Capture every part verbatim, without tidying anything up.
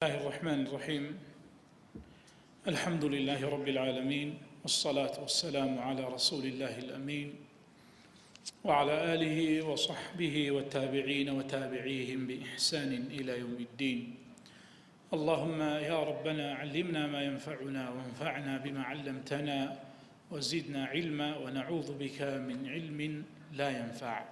الله الرحمن الرحيم. الحمد لله رب العالمين، والصلاة والسلام على رسول الله الأمين وعلى آله وصحبه والتابعين وتابعيهم بإحسان إلى يوم الدين. اللهم يا ربنا علمنا ما ينفعنا وانفعنا بما علمتنا وزدنا علما ونعوذ بك من علم لا ينفع.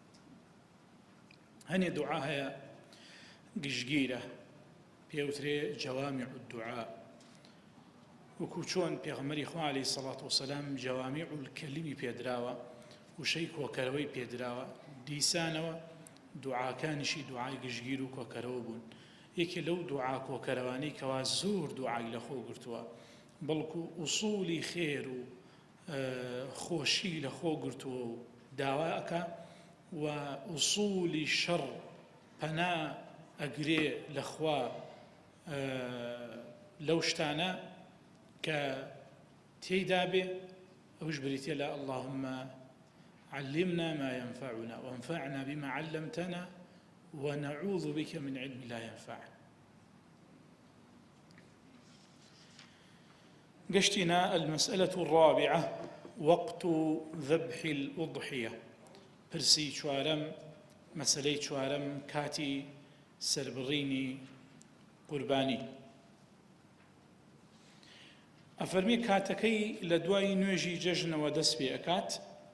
هني دعاها گشتگیرە پێوترێ جوامع الدعاء، وەکو چۆن پێغەمبەری خوا عەلەیهی سەڵات وسەلام جوامع الکەلیمی پێدراوە وشەی کۆکەرەوەی پێدراوە، دیسانەوە دوعاکانیشی دوعای گشتگیر و کۆکەرەوە بوون. یەکێ لەو دوعا کۆکەرەوانەی کەوا زۆر دوعای لەخۆ گرتووە، بەڵکو ئوسوڵی خێر و خۆشی لەخۆ گرتووە و داوا ئەکا و ئوسوڵی شەڕ پەنا ئەگرێ لەخوا لەو شتانە کە تێیدا بێ، ئەوش بریتێ لە اللهم علمنا ما ينفعنا وانفعنا بما علمتنا ونعوذ بك من علم لا ينفع. قشتنا المسألة الرابعة وقت ذبح الأضحية. برسي شوارم مسألة شوارم كاتي سربڕینی قوربانی. ئەفەرمێ کاتەکەی لە دوای نوێژی جەژنەوە دەست پێ ئەکات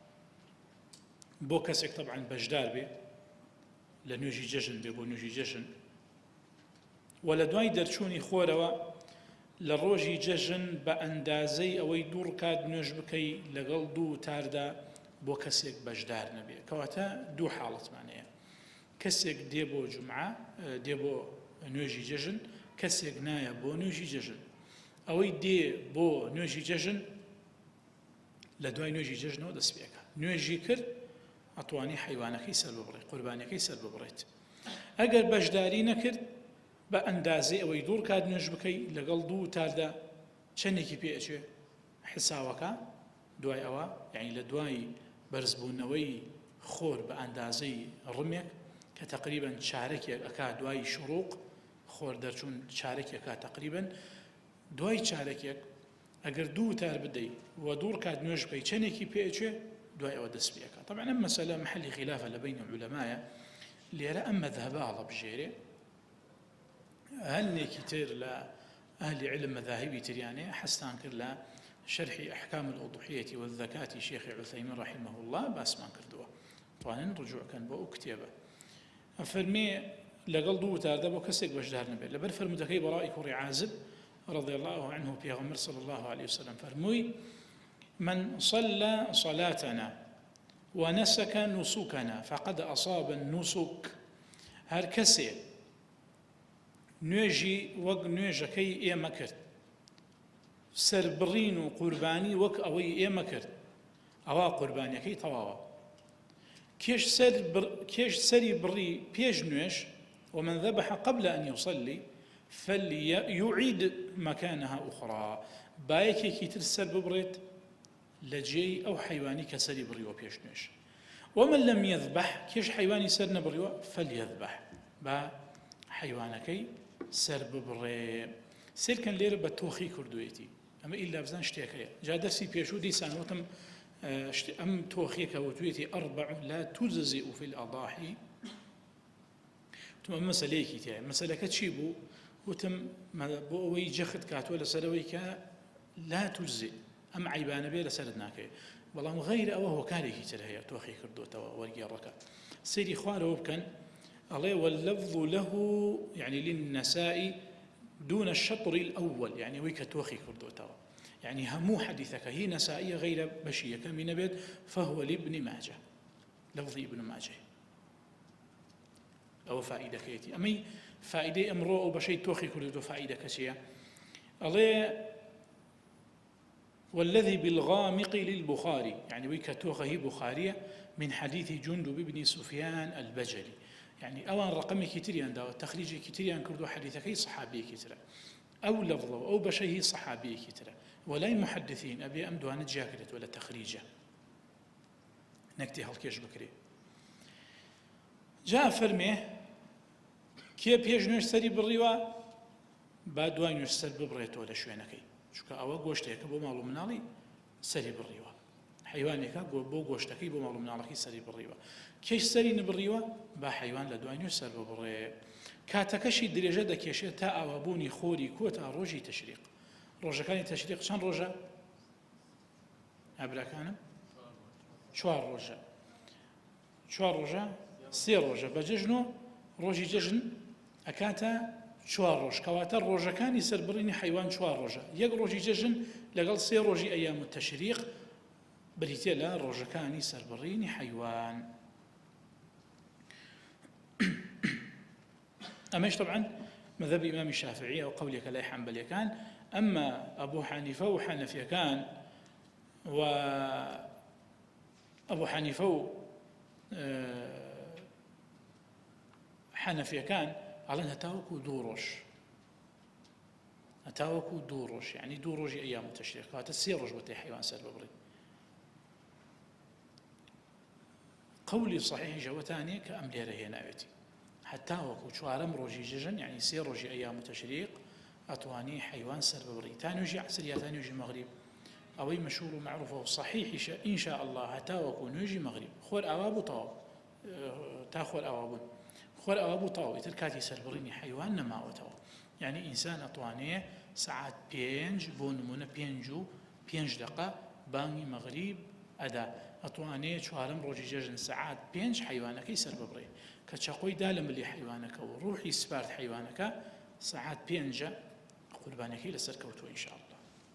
بۆ کەسێک طبعاً بەشدار بێ، لە نوێژی جەژن بێ بۆ نوێژی جەژن، و لە دوای دەرچوونی خۆرەوە لە ڕۆژی جەژن بە ئەندازەی ئەوەی دوو ڕکات نوێژ بکەی لەگەڵ دوو تاردا بۆ کەسێک بەشدار نەبێ. کەواتە دوو حاڵەتمانەیە، کەسێک دێ بۆ جومعە دێ بۆ نوێژی جەژن، کەسێک نایە بۆ نوێژی جەژن. ئەوەی دێ بۆ نوێژی جەژن لە دوای نوێژی جەژنەوە دەست پێکە، نوێژی کرد ئەتوانی حیوانەکەی سەر ببڕێت، قوربانیەکەی سەر ببڕێت. ئەگەر بەشداری نەکرد بە ئەندازەی ئەوەی دوو ڕکات نوێژ بکەی لەگەڵ دوو تاردا چەندێکی پێ ئەچێ حساوەکە دوای ئەوە، یعنی لە دوای بەرزبوونەوەی خۆر بە ئەندازەی ڕمێک کە تقریباً چارەکێک ئەکا دوای شروق خۆر دەرچوون چارەکێک ئەکا تقریباً دوای چارەکێک ئەگەر دوو تار بدەی و دوو ڕکات نوێژ بکەی چەندێکی پێچێ دوای ئەوە دەست پێکە. طبعاً ئەم مەسەلە محلی خلافە لە بین العولەمایە، لێرە ئەم مەذهبە هەڵەبژێرێ، هەلێکی تر لە ئەهلی علم مەذاهبی تریانەیە حەستان کرد لە شەرحی ئەحکام الأضحية والزەکاة شێخ عوثەیمین رحمه الله باسمان کردووە، توانن ڕجوعکەن بۆ ئەو کتێبە. ئەفەرمێ لەگەڵ دوو تاردا بۆ کەسێک بەشدار نەبێت. لەبەر فەرمودەکەی بەڕای کوڕی عازب رضي الله عنه پێغەمبەر صلى الله عليه وسلم فەرمووی من صلى صلاتنا ونسك نسكنا فقد أصاب النسك. هەر کەسێ نوێژی وەک نوێژەکەی ئێمە کرد، سەربڕین و قوربانی وەک ئەوەی ئێمە کرد، ئەوە قوربانیەکەی تەواوە. كيش سري بري بيج نوش ومن ذبح قبل أن يصلي فليعيد مكانها أخرى. بايكي كي ترسل ببريت لجي أو حيواني كسري بري وبيج نوش. ومن لم يذبح كيش حيواني سرنا بري فليذبح با حيوانكي سر ببري. سير كان لير بتوخي كردويتي أما إلا بزان اشتياكيا جا درسي بيشو دي سانوتم أم توخيك وتويتي أربع لا تجزئ في الأضاحي. تم مسألة كتير مسألة كتشيبو وتم بوي جخت كات ولا سرويك لا تجزئ أم عيبان بيلا سردناك والله غير أوه كاري كتير هي توخي كردو توا ورقي الركع سيدي خواره وبكن الله واللفظ له يعني للنساء دون الشطر الأول، يعني ويك توخي كردو توا يعني همو حديثك هي نسائية غير بشية كم نبت فهو لابن ماجه، لفظ ابن ماجه أو فائدة كيتي. أمي فائدة أمرو أو بشيء توخي كله فائدة كسية. الله والذي بالغامق للبخاري، يعني ويك توخه بخارية من حديث جندب بن سفيان البجلي، يعني أوان رقمي كتيريان دا تخريجي كتيريان كردو حديثك هي صحابي كتير أو لفظه أو بشيء صحابي كتير ولا محدثين أبي أمدو أنا جاكرت ولا تخريجه نكتي هالكيش بكري. جاء فرميه كي بيج نوش سري بالروا با دوای نوێژ سەر ببڕێتەوە لە شوێنەکەی، چونکە ئەوە گۆشتێکە بۆ ماڵ و مناڵی سەری بڕیوە، حیوانێکە بۆ گۆشتەکەی بۆ ماڵ و مناڵەکەی سەری بڕیوە. کەش سەری نبڕیوە با حیوان لە دوای نوێژ سەر ببڕێ. کاتەکەشی درێژە دەکێشێت تا ئاوابوونی خۆری کۆ تا ڕۆژی تەشریق. ڕۆژەکانی تەشریق چەند ڕۆژە؟ ئابراکانم چوار ڕۆژە. چوار ڕۆژە سێ ڕۆژە بە جەژن و ڕۆژی جەژن ئەکاتە چوار ڕۆژ، کەواتە ڕۆژەکانی سەربڕینی حیوان چوار ڕۆژە. یەک ڕۆژی جەژن لەگەڵ سێ ڕۆژی ئەیام التەشریق بریتێ لە ڕۆژەکانی سەربڕینی حیوان. ئەمەش طبعا مذهب ئیمامی شافعی ئەو قەولێکە لای حەنبەلیەکان. ئەمما ئەبوو حەنیفە و حەنەفیەکان و ئەبوو حەنیفە و حەنەفیەکان ئەڵێن هەتاوەکو دوو ڕۆژ، هەتاوەکو دوو ڕۆژ، یعنی دوو ڕۆژی ئەیام التەشریق، کەواتە سێ ڕۆژ بۆ تێی حیوان سەر ببڕێت. قولی صحیحیش ئەوەتانێ کە ئەم لێرە هێناوێتی هەتاوەکو چوارەم ڕۆژی جەژن، یعنی سێ ڕۆژی ئەیام التەشریق ئەتوانی حیوان سەر ببڕی تا نوێژی عەسر یا تا نوێژی مەغریب. ئەوەی مەشهور و معروفە و صحیحیشە ئینشاء الله هەتاوەکو نوێژی مەغریب خۆر ئاوا بوو تەواو، تا خۆر ئاوا بوون خۆر ئاوا بوو تەواو، ئیتر کاتی سەربڕینی حیوان نەماوەتەوە. یعنی ئینسان ئەتوانێ سەعات پێنج بۆ نمونە پێنج و پێنج دقە بانگی مەغریب ئەدا، ئەتوانێ چوارەم ڕۆژی جەژن سەعات پێنج حیوانەکەی سەر ببڕێ کە چەقۆی دا لە ملی حیوانەکە و ڕوحی سپارت حیوانەکە سەعات پێنجە قوربانەکەی لەسەر کەوتووە ئینشاء الله.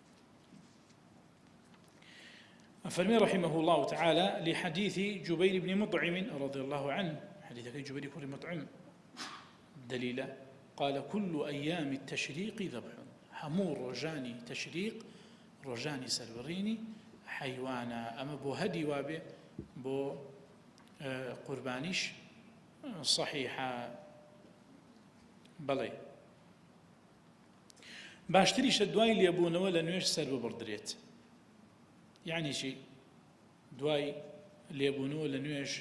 فرمي رحمه الله تعالى لحديث جبير بن مطعم رضي الله عنه، حديث جبير بن مطعم دليلا قال كل أيام التشريق ذبح، همو رجاني تشريق رجاني سربريني حيوانا، أما بو هدي وابه بو قربانيش صحيحة بلي باشتريش الدواي اللي يبونه ولا نويش سرب بردريت. يعني شي دواي لێبوونەوە لە نوێژ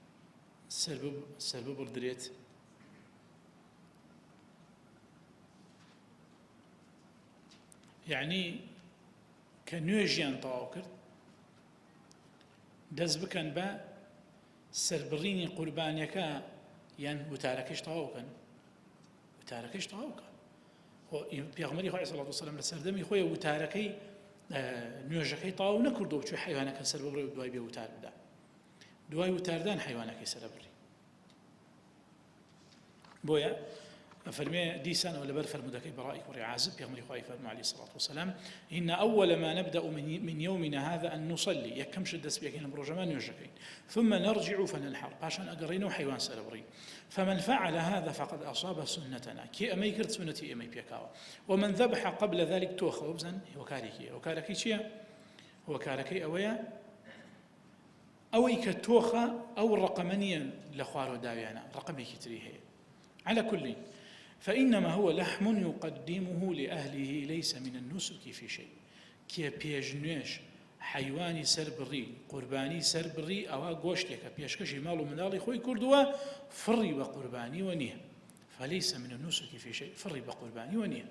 سەر ببڕدرێت. یعنی کە نوێژیان تەواو کرد دەست بکەن بە سەربڕینی قوربانیەکە یان وتارەکەش تەواو بکەن، وتارەکەش تەواو بکەن. پێغەمبەری خۆی عەلەیهی سەڵات وسەلام لە سەردەمی خۆی وتارەکەی نوێژەکەی تەواو نەکردەوە بچووی حیوانەکە سەر ببڕێ و دوای بێ وتار بدا، دوای وتاردان حیوانەکەی سەر بڕی. بۆیە فەرمێ دیسانەوە لەبەر فەرمودەکەی بەڕای کوڕی عازب پێغەمبەری خۆی فەرمووی عەلەیهی سەڵات وسەلام إن أول ما نبدأ من يومنا هذا أن نصلي، یەکەمش دەست پێکەین لەم ڕۆژەمان نوێژەکەین، ثم نرجع فننحر، پاشان ئەگەڕێنەوە حیوان سەر بڕین. فمن فعل هذا فقد أصاب سنتنا، کێ ئەمەی کرد سنەتی ئێمەی پێکاوە. ومن ذبح قبل ذلك تۆخەوە بزن هۆکارێکی، هۆکارەکەی چییە؟ هۆکارەکەی ئەوەیە ئەوەی کە تۆخە ئەو ڕقەمە نییە لە خوارەوە داویانە، ڕقەمێکی تری هەیە. على كل فإنما هو لحم يقدمه لأهله ليس من النسك في شيء. كي بيجنوش حيواني سربري قرباني سربري أو غوشتك بيشكشي مالو منالي خوي كردوا فري بقرباني ونيه، فليس من النسك في شيء، فري بقرباني ونيه.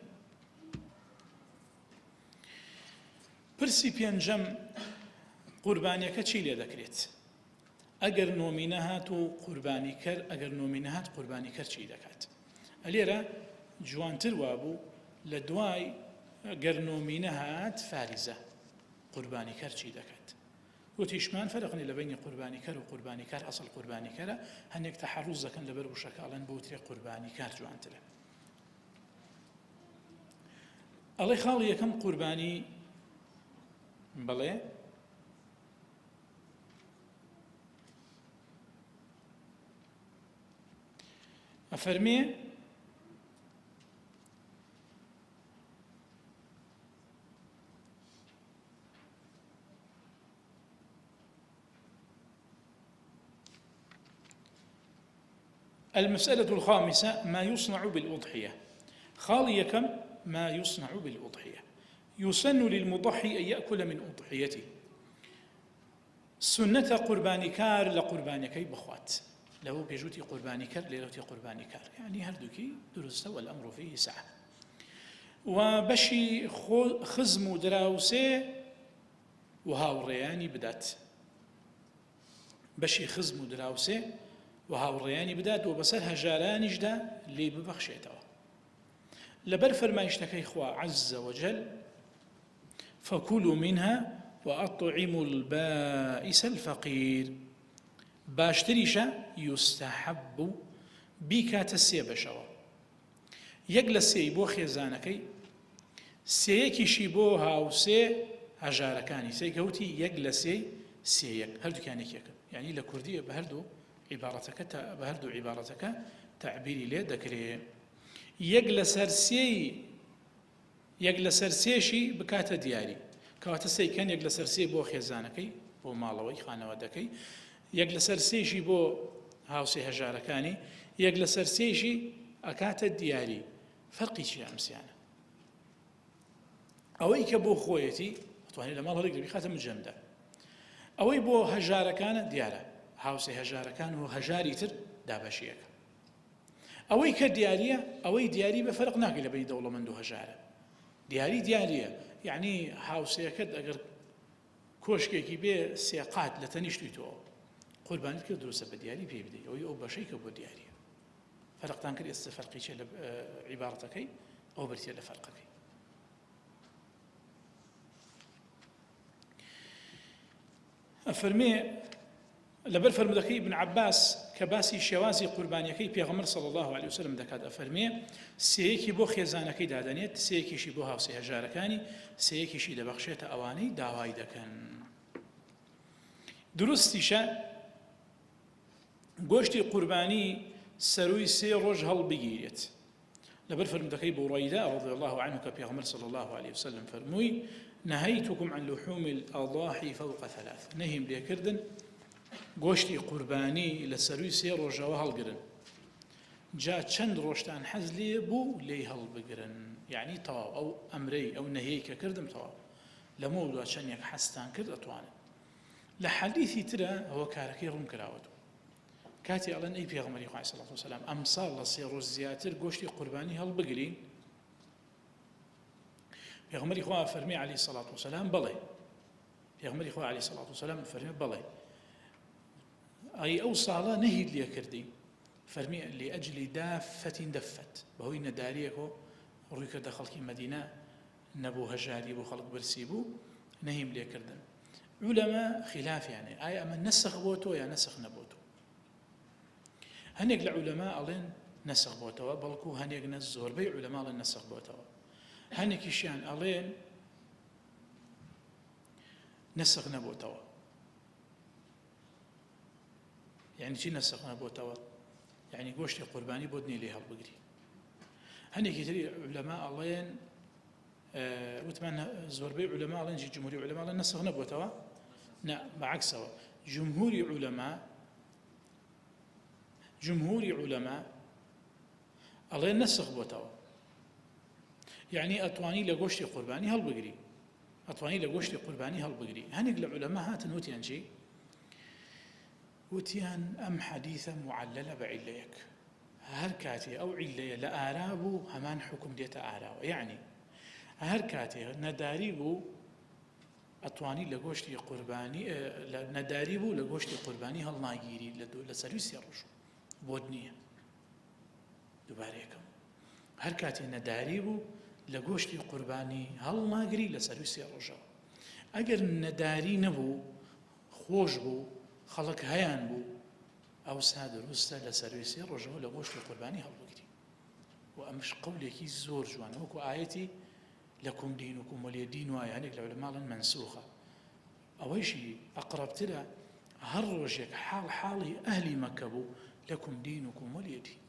برسي بينجم قربانيك چی لێ دەکرێت؟ ئەگەر نۆمینەهات و قوربانی کرد، ئەگەر نۆمینەهات قوربانی کرد چی دەکات؟ ئەلێرە جوانتر وابوو لە دوای گەر نۆمینەهات فاریزە قوربانی کرد چی دەکات؟ وتیشمان فەرقنی لە بینی قوربانی کەر و قوربانی کار، ئەسڵ قوربانی کەرە هەندێک تەحەڕوز دەکەن لەبەر وشەکە ئەڵێن بۆ وترێ قوربانی کار جوانترە. ئەڵێ خاڵی یەکەم قوربانی بڵێ أفرمي المسألة الخامسة ما يصنع بالأضحية. خالي كم ما يصنع بالأضحية. يسن للمضحي أن يأكل من أضحيته. سنة قرباني كار لقرباني كي بخوات، لو بيجوتي قرباني كر ليلوتي قرباني كار، يعني هردوكي درست والأمر فيه سعة. و بەشی خزم و دراوسێ و هاوڕێیانی بدات بەشی خزم و دراوسێ و هاوڕێیانی بدات و بەسەر هەژارانیشدا لێ ببەخشێتەوە لەبەر فەرمایشتەکەی خوا عەزە وەجەل فكلوا منها وأطعموا البائس الفقير باشتريشا يستحب بكات السيبشوا يقل سي بو خيزانكي سيكي شيبو هاوسي هجاركاني سيكوتي يقل سي سيك هردو كان يك يعني لكردية بهردو عبارتك بهردو عبارتك تعبيري لي ذكري يقل سرسي يقل سرسيشي بكات دياري كواتە سەیکەن یەک لەسەر سێ بۆ خێزانەکەی بۆ ماڵەوەی خانەوادەکەی یەک لەسەر سێشی بۆ هاوسێ هەژارەکانی یەک لەسەر سێشی ئەکاتە دیاری فەرقی چیە ئەمسیانە ئەوەی کە بۆ خۆیەتی ئەتوانێت لە ماڵ هەڵێک دەبی خاتە مجەمدە ئەوەی بۆ هەژارەکانە دیارە هاوسێ هەژارەکان و هەژاری تر دابەشیەکە ئەوەی کە دیاریە ئەوەی دیاری بە فەرق ناکەی لە بەی دەوڵەمەند و هەژارە دیاری دیاریە يعني هاوسەکەت ئەگەر کۆشکێکی بێ سێقات لە تەنیشتی تۆ قوربانیت کرد دروستە بە دیاری پێ بدەیت ئەوەی ئەو بەشەی کە بۆ دیاریە فەرقتان کرد ئێستا فەرقی چێ لە عیبارەتەکەی ئەو بەرتیە لە فەرقەکەی ئەفەرمێ لەبەر فەرمودەکەی ابن عباس کە باسی شێوازی قوربانیەکەی پێغەمبەر صلی الله علیه وسلم دەکات ئەفەرمێ سێیەکی بۆ خێزانەکەی دادەنێت سێیەکیشی بۆ هاوسێ هەژارەکانی سێیەکیشی دەبەخشێتە ئەوانەی داوای دەکەن دروستیشە گۆشتی قوربانی سەرووی سێ ڕۆژ هەڵبگیرێت لەبەر فەرمودەکەی بوڕەیدا رضی الله عنه کە پێغەمبەر صلی الله علیه وسلم فەرمووی نهيتكم عن لحوم الأضاحي فوق ثلاث نهيم ليكردن گۆشتی قوربانی لە سەرووی سێ ڕۆژەوە هەڵگرن جا چەند ڕۆژتان حەز لێ بوو لێی هەڵبگرن یعنی تەواو ئەو ئەمرەی ئەو نەهەیەی کە کردم تەواو لەمە دووە چەندێک حەزتان کرد ئەتوانن لە حەدیثی ترە ئەوە کارەکەی ڕوون کراوەتەوە کاتی ئەڵێن ئەی پێغەمبەری خوا عەلەیهی سەڵاتو وەسەلام ئەمساڵ لە سێ ڕۆژ زیاتر گۆشتی قوربانی هەڵبگرین پێغەمبەری خوا فەرمی عەلەیهی سەڵاتو وەسەلام بەڵێ پێغەمبەری خوا عەلەیهی سەڵاتو وەسەلام فەرمی بەڵێ أي أو صالة نهيد لي كردي فرمي لأجل دافة دفت وهو نداريكو رويك دخل كي مدينة نبو هجاري بو خلق برسيبو نهيم لي كردن علماء خلاف يعني آية أما نسخ بوتو يا نسخ نبوتو هنيك العلماء ألين نسخ بوتو بلكو هنيك نزور بي علماء ألين نسخ بوتو هنيك شيان ألين نسخ نبوتو يعني شي نسخنا بوتوا يعني گۆشتی قوربانی بۆ دنێ لێ هەڵبگری هەندێکی تری علەما ئەڵێن وتمان زۆربەی علەما ئەڵێن جمهوری علەما ئەڵێن نسخ نەبووەتەوە نا بەعەکسەوە جمهوری علەما جمهوری علەما ئەڵێن نسخ بووەتەوە يعني ئەتوانی لە گۆشتی قوربانی هەڵبگری ئەتوانی لە گۆشتی قوربانی هەڵبگری هەندێک لە علەما هاتن وتیان چی وتيان أم حديثا معللة بعليك هر كاتي أو علية لآرابو همان حكم ديتا آراو يعني هر كاتي نداريبو أطواني لغوشتي قرباني نداريبو لغوشتي قرباني هل ناگيري لسرويسي الرشو بودنية دوباريكم هر كاتي نداريبو لغوشتي قرباني هل ناگيري لسرويسي الرشو اگر نداري نبو خوش بو خەڵک هەیان بوو ئەو سا دروستە لە سەرویسی ڕۆژەوە لە گۆشتی قوربانی هەڵبگری و ئەمش قەولێکی زۆر جوانە وەکو ئایەتی لەکم دینوکم وەلیە دین وایە هەندێک لە عولەماڵن منسوخە ئەوەیشی ئەقرەبترە هەر ڕۆژێک حاڵ حاڵی ئەهلی مەکە بوو لەکم دینوکم وەلیە دین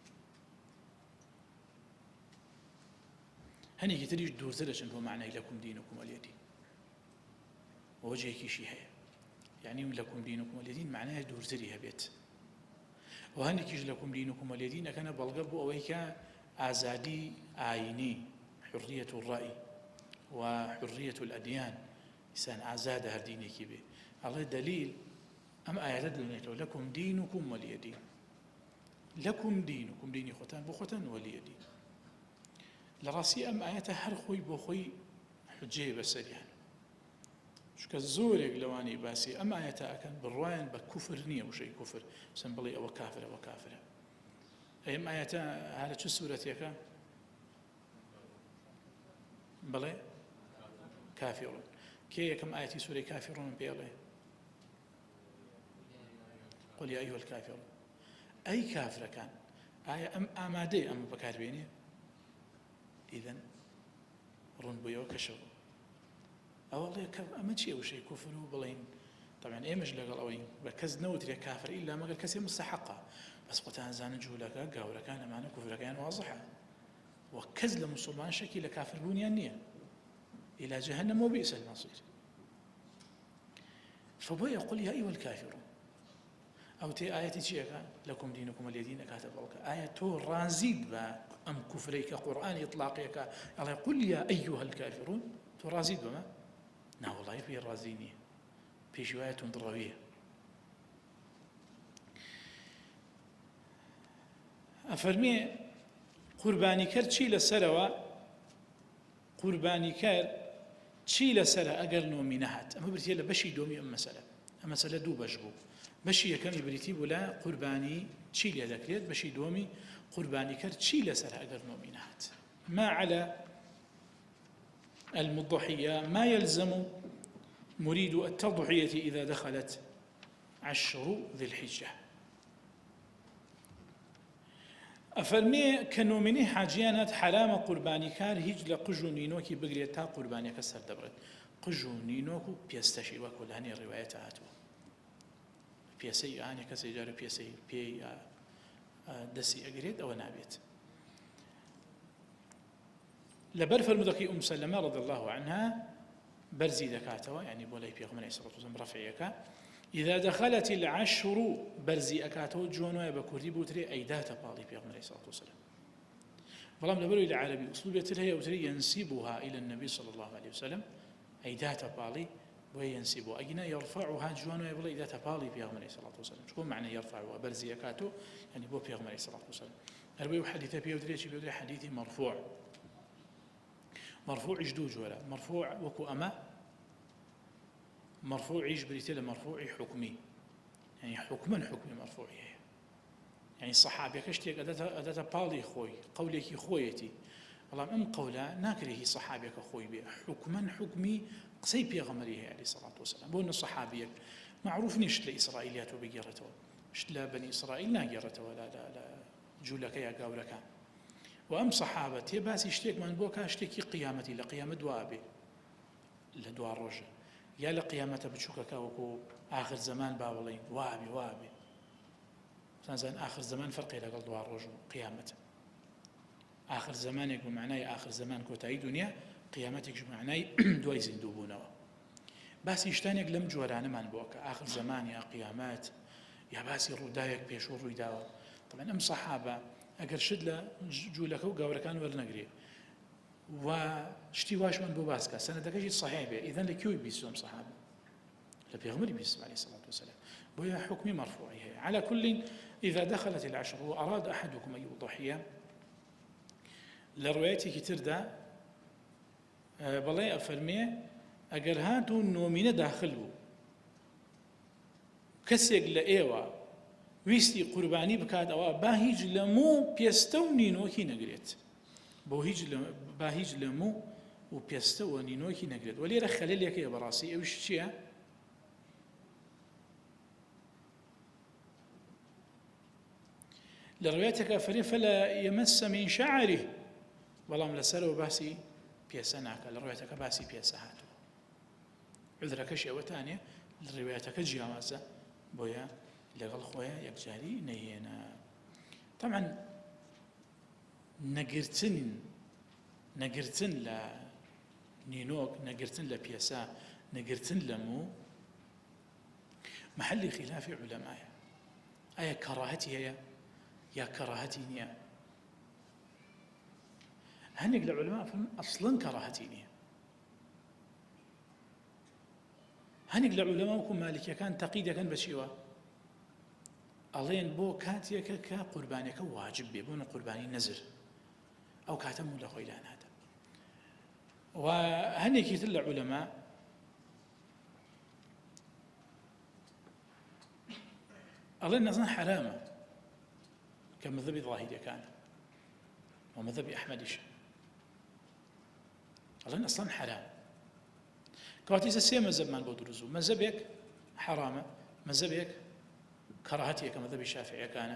هەندێکی تریش دوورترە چەند بۆ معنای لەکم دینوکم وەلیە دین وەجهێکیشی هەیە يعني لكم دينكم ولي معناه دورزري هبيت وهنيكيش لكم دينكم ولي دين كان بلغب أويك آزادي آيني حرية الرأي وحرية الأديان إنسان آزاد هرديني كبير الله دليل أم آيات دلنيتو لكم دينكم ولي دين لكم دينكم ديني ختان بو ختان ولي دين لراسي أم آياته هر خوي بو خوي حجيه بسريان شكا زورك لواني باسي أم آياته أكن بالروايان بكفر نية وشي كفر سنبلي أو كافر أو كافر أي أم آياته هذا شو سورة يكا بلي كافرون كي كم آياتي سورة كافرون بيلي قل يا أيها الكافرون أي كافر كان آية أم آمادي أم بكار بيني إذن رون بيو كشو أولي أما شيء أو شيء كفروا بلين طبعا إيه مش لقال أوين بكز نوتري كافر إلا ما قال كسي مستحقة بس قطعا زان جولك قاورك أنا معنى كفر كان واضحة وكز لمسلمان شكي لكافر بني النية إلى جهنم وبئس المصير فبو يقول يا أيها الكافرون أو تي آياتي شيئا لكم دينكم الذين كاتب الله آية تو رازيد با أم كفريك قرآن إطلاقيك الله يقول يا أيها الكافرون تو رازيد بما نا والله في الرازيني في شوية ضروية أفرمي قرباني كر چی لسروا قرباني كر چی لسر أجر نومي نهت أما بريتي لا بشي دومي أم مسألة أما مسألة دو بجبو بشي كم بريتي ولا قرباني چی لذكريت بشي دومي قرباني كر چی لسر أجر نومي نهت ما على المضحية ما يلزم مريد التضحية إذا دخلت عشر ذي الحجة أفرمي كنومني حاجيانات حرام قرباني كار هيج لقجو نينوكي بقرية تا قرباني كسر دبرت قجو نينوكو بيستشي وكو لهني الرواية هاتو بيسي يعني كسي جارو بيسي بي دسي أقريد أو نابيت لبرف المدكي أم سلمة رضي الله عنها برزي دكاتوا يعني بولاي بيغم عليه الصلاة والسلام رفعيك إذا دخلت العشر برزي أكاتو جونو يبكوري بوتري أيدات بالي بيغم عليه الصلاة والسلام بلام لبرو إلى عربي أسلوب يترها يوتري ينسبها إلى النبي صلى الله عليه وسلم أيدات بالي وينسبها أجنا يرفعها جونو يبلا أيدات بالي بيغم عليه الصلاة والسلام شكون معنى يرفعها برزي أكاتو يعني بو بيغم عليه الصلاة والسلام أربي حديث بيوتري شي بيوتري حديث مرفوع مرفوع جدوج ولا مرفوع وكو أما مرفوع يجبري بريتيل مرفوع حكمي يعني حكما حكمي مرفوع يعني الصحابة كشتيك أداتا أداتا بالي خوي قولك خويتي والله أم قولا ناكره صحابك خوي بي حكما حكمي قصي بيغمريه عليه الصلاة والسلام بون الصحابية معروف نشت لإسرائيليات وبيجرته شت لا بني إسرائيل ناجرته ولا لا لا جولك يا قاولك وأم صحابتي باس يشتيك من بوكا اشتكي قيامتي لقيامة دوابي لدوار رجل يا لقيامته بتشوكك وكو آخر زمان باولين وابي وابي زين آخر زمان فرقي لقل دوار رجل قيامته آخر زمان يقول معناه آخر زمان كوتاي دنيا قيامتك جو معناه دوي زندوبونه باس يشتانك لم جورانا من بوكا آخر زمان يا قيامات يا باسي رودايك بيشور رويداو طبعا أم صحابة أجر شدلة جولك وقاوركان ورنقري وشتي واش من بوباسكا سنة دقيقة صحيح به إذن لكيو بيسوم صحابة لبيغمر بيسوم عليه الصلاة والسلام وهي حكم مرفوع على كل إذا دخلت العشر وأراد أحدكم أن يضحي لروايتي كتردا بلاي أفرمي أجر هاتو نومين داخلو كسيق لأيوة ويستي قرباني بكاد أو باهيج لمو بيستو نينوكي نقريت بوهيج لم باهيج لمو وبيستو نينوكي نقريت ولي رخل لك يا براسي أوش شيء لروايتك فرين فلا يمس من شعره والله ملسله باسي بيسناك لروايتك باسي بيسهاتو عذرك شيء وثانية لروايتك جيامسة بويا لغل خويا يكجاري نينا طبعا نقرتن نقرتن لا نينوك نقرتن لا بيسا نقرتن لمو محل خلاف علماء أي كراهتي هي يا كراهتي نيا هنق العلماء فهم أصلا كراهتي نيا هنق العلماء وكم مالك كان تقيد كان بشيوه ألين بو كاتيك كقربانك واجب بي بون قرباني نزر ئەو کاتە موو لە خۆی لا نادە. و هەندێکی تر لە عولەما ئەڵێن نەزان حرامە کە مەذهبی ظاهیریەکانە و مەذهبی ئەحمەدیشە، ئەڵێن ئەسڵەن حرام. کەواتە سێ مەذهبمان بۆ دروست بوو، مەذهبێک حرامە، مەذهبێک کەڕاهەتیە کە مەذهبی شافعیەکانە،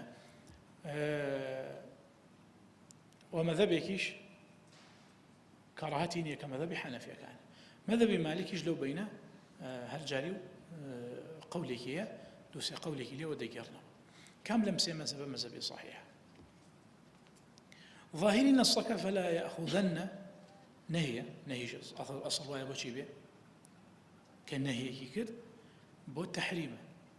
و مەذهبێکیش کەڕاهەتی نییە کە مەذهبی حەنەفیەکانە. مەذهبی مالکیش لەو بەینە هەر جاری و قەولێکی هەیە، دوو سێ قەولێکی لێوە دەگێڕنەوە. کام لەم سێ مەذهبە مەذهبی صحیحە. ظاهری نەسەکە فەلا یەأخوذەنە نەهیە، نەهیش ئەسڵ وایە بۆچی بێ کە نەهیەکی کرد بۆ تەحریمە.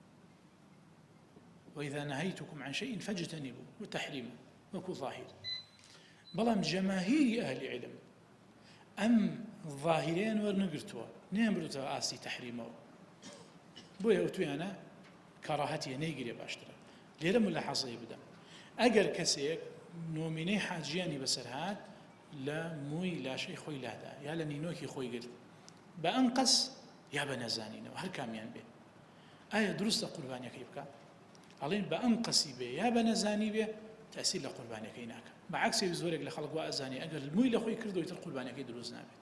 وإذا نهيتكم عن شيء فاجتنبوه وتحريمه وكو ظاهر. بەڵام جەماهیری ئەهلی عیلم ئەم ظاهرەیان وەرنەگرتووە، نەیان بردووە ئاستی تەحریمەوە، بۆیە ئەوتویانە کەڕاهەتیە نەیگرێ باشترە. لێرە ملاحەزەی بدەم، ئەگەر کەسێک نۆمینەی حاجیانی بەسەر هات لە مووی لاشەی خۆی لادا یا لە نینۆکی خۆی گرت بە ئەنقەس یا بە نەزانینەوە، هەر کامیان بێ، ئایا دروستە قوربانیەکەی بکە؟ ئەڵێن بە ئەنقەسی بێ یا بە نەزانی بێ تەسیر لە قوربانیەکەی ناکە. بەعەکسێ زۆرێک لە خەڵک وا ئەزانی ئەگەر مووی لە خۆی کردەوەی تر قوربانیەکەی دروست نابێت.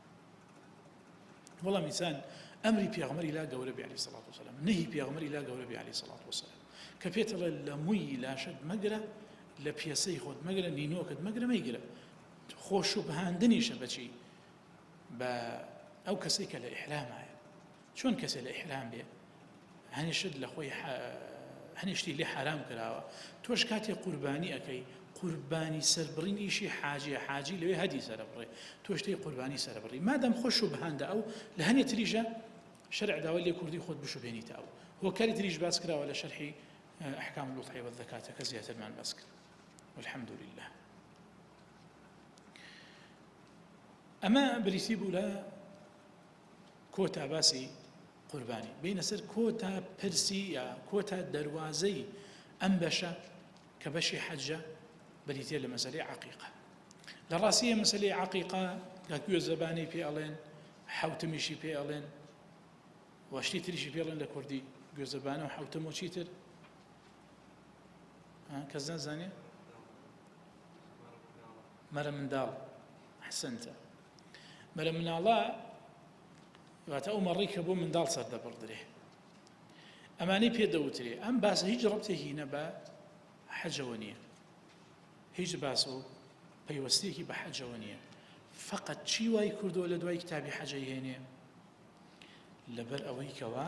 وەڵام ئینسان ئەمری پێغەمبەری لا گەورە بێ عەلەیهی سەڵات وسەلام، نەهی پێغەمبەری لا گەورە بێ عەلەیهی سەڵات وسەلام کە پێتەڵێ لە مووی لاشت مەگرە، لە پیاسەی خۆت مەگرە، نینۆکت مەگرە مەیگرە. خۆشوبهاندنیشە بەچی؟ بە ئەو کەسەی کە لە ئیحرامایە. چۆن کەسێ لە ئیحرام بێ هەنیشت لە خۆی هەنیشتی لێ حرام کراوە، تۆش کاتێ قوربانی ئەەکەی، قوربانی سەربڕین ئیشی حاجیە، حاجی لەوێ هەدی سەربڕێ، تۆ شتەی قوربانی سەربڕی، مادەم خۆشوبهاندە ئەو لە هەنێ تریژە شەرع داوای لێ کوردی خۆت بشوبێنیتە ئەو. هۆکاری تریش باس کراوە لە شەرحی ئەحکام الوضحیە والزەکاتە کە زیاترمان باس کرد. والحەمد لله. ئەمە بریتی بوو لە کۆتا باسی قوربانی، بینە سەر کۆتا پرسی یا کۆتا دەواازەی ئەم بەشە کە بەشی حەجە بریتێ لە مەسەلەی عەقیقە. لە ڕاستیە مەسەلەی عەقیقە گوێ زەبانەی پێ ئەڵێن، حەوتمیشی پێ ئەڵێن، وەشتی تریشی پێ ئەڵێن لە کوردی گوێ زەبانە و حەوتم و چیتر کەس نازانێ؟ مەرە منداڵ. حسنتە. مەرە مناڵە واتە ئەو مەڕی کە بۆ منداڵ سەردەبڕدرێ، ئەمانەی پێدەوترێ. ئەم باسە هیچ ڕەبتێکی نە بە حەجەوە نییە، هیچ باس و پەیوەستیەکی بە حەجەوە نییە. فەقەت چی وای کردووە لە دوای کتابی حەجەی هێنێ؟ لەبەر ئەوەی کەوا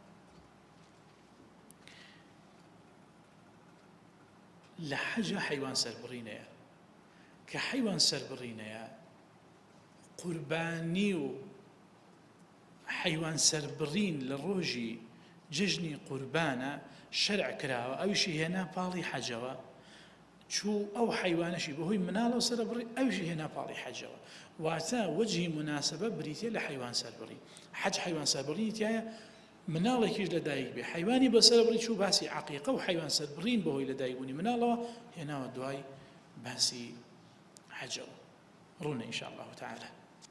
لە حەجە حەیوان سەربڕینەیە، کە حەیوان سەربڕینەیە قوربانی و حەیوان سەربڕین لە ڕۆژی جژنی قوربانە شەرع کراوە، ئەویشی هێنا پاڵی حەجەوە، چوو ئەو حەیوانەشی بەهۆی مناڵەوە سەربڕی، ئەویشی هێنا پاڵی حەجەوە. واتە وەجهی مناسبە بریتێ لە حەیوان سەربڕی. حەج حەیوان سەربڕینی تایە، مناڵێکیش لەدایک بێ حەیوانی بە سەربڕی، چوو باسی عەقیقە و حەیوان سەربڕین بەهۆی لەدایکبوونی مناڵەوە هێناوە دوای باسی حەجەوە. ڕوونە ئینشاء الله تعالى.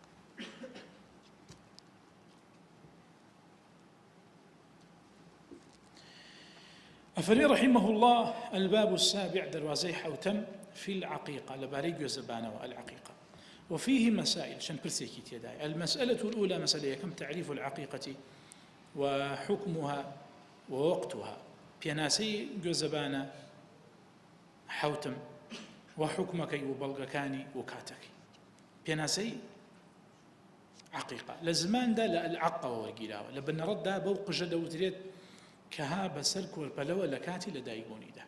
أفري رحمه الله الباب السابع دروازي حوتم في العقيقة لباريق يزبانة والعقيقة، وفيه مسائل شن برسيكي تيداي. المسألة الأولى مسألة كم تعريف العقيقة وحكمها ووقتها، بيناسي يزبانة حوتم وحكمك وبلغكاني وكاتك. بيناسي عقيقة لزمان دا للعقة وقيلاوة لبن رد بوق جدا وتريد كها بسر كوربلوة لكاتي لدايقوني ده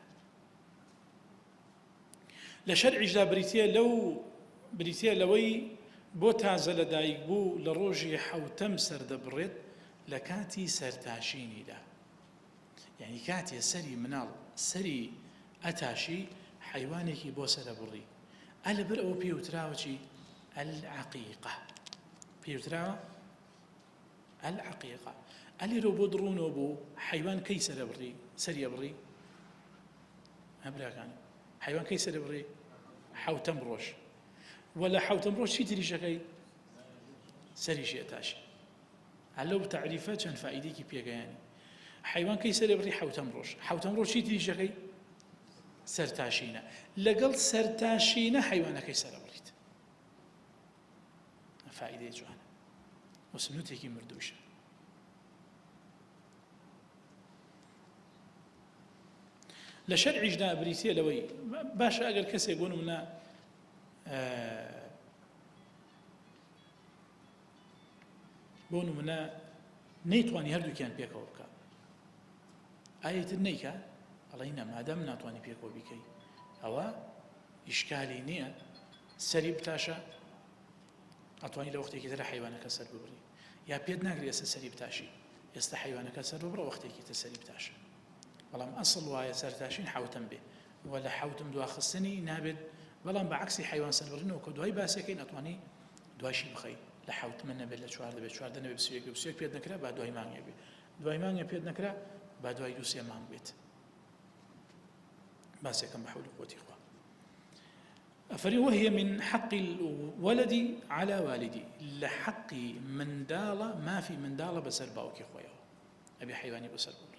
لشرع جدا بريتيا لو بريتيا لوي بو تازە لەدایک بوو لە ڕۆژی حەوتەم سەردەبڕێت لە کاتی سەرتاشینیدا، یعنی کاتێ سەری مناڵ سەری ئەتاشی حەیوانێکی بۆ سەرەبڕی، ئە لەبەر ئەوە پێوتراوە چی؟ العەقیقە، پێوتراوە العەقیقە. ئەلێرە بۆ دڕوونەوە بوو حەیوان کەی سەرەبڕی سەریەبڕی؟ هەبراکانم حەیوان کەی سەرەبڕی؟ حەوتەم ڕۆژ. ولا حوتم ڕۆژ چی تریشەکەی سەریشی ئەتاشی هەر لەو تعریفە چەند فائیدەیەکی پێگەیانی حیوان کەی سەرێ بڕی حوتم ڕۆژ حوتم ڕۆژ چی تریشەکەی سەرتاشینە لەگەڵ سەرتاشینە حیوانەکەی سەرە بڕیت فائیدەی جوانە و سنووتێکی مردووشە لە شەرعیشدا بریتیە لەوەی باشە ئەگەر کەسێک بۆ نمونە بۆ نمونە نەیتوانی هەردووکیان پێکەوە بکە ئاەتر نەیکە ئەڵێ نە مادام ناتوانانی پێکەوە بیکەی ئەوە ئیشکالی نییە سەری بتاشە ئەتوانی لە وەختێکی ترە حیوانەکە سەر ببڕی یا پێت ناگری ئێستا سەری بتاشی ئێستا حیوانەکە سەر ببڕە وەختێکی تر سەری بتاشە بەڵام ئەسڵ وایە سەرتاشین حوتم بێ وە لە حوتم دواخستنی نابێت بەڵام بەعکسی حیوان سەربڕینەوە کە دوای باسەکەی ئەتوانی دوایشی بخەی لە حوتمە نەبێت لە چواردە بێت چواردە نەبێت بسوێک بسوێک پێت نەکرا با دوای مانگێ بێت دوای مانگێ پێت نەکرا با دوای دوو سێ مانگ بێت باسێکم بە حول و قووەتی خوا أفري وهي من حق الولد على والدي لحق مندالة ما في مندالة بسر باوكي خويا أبي حيواني بسر بوري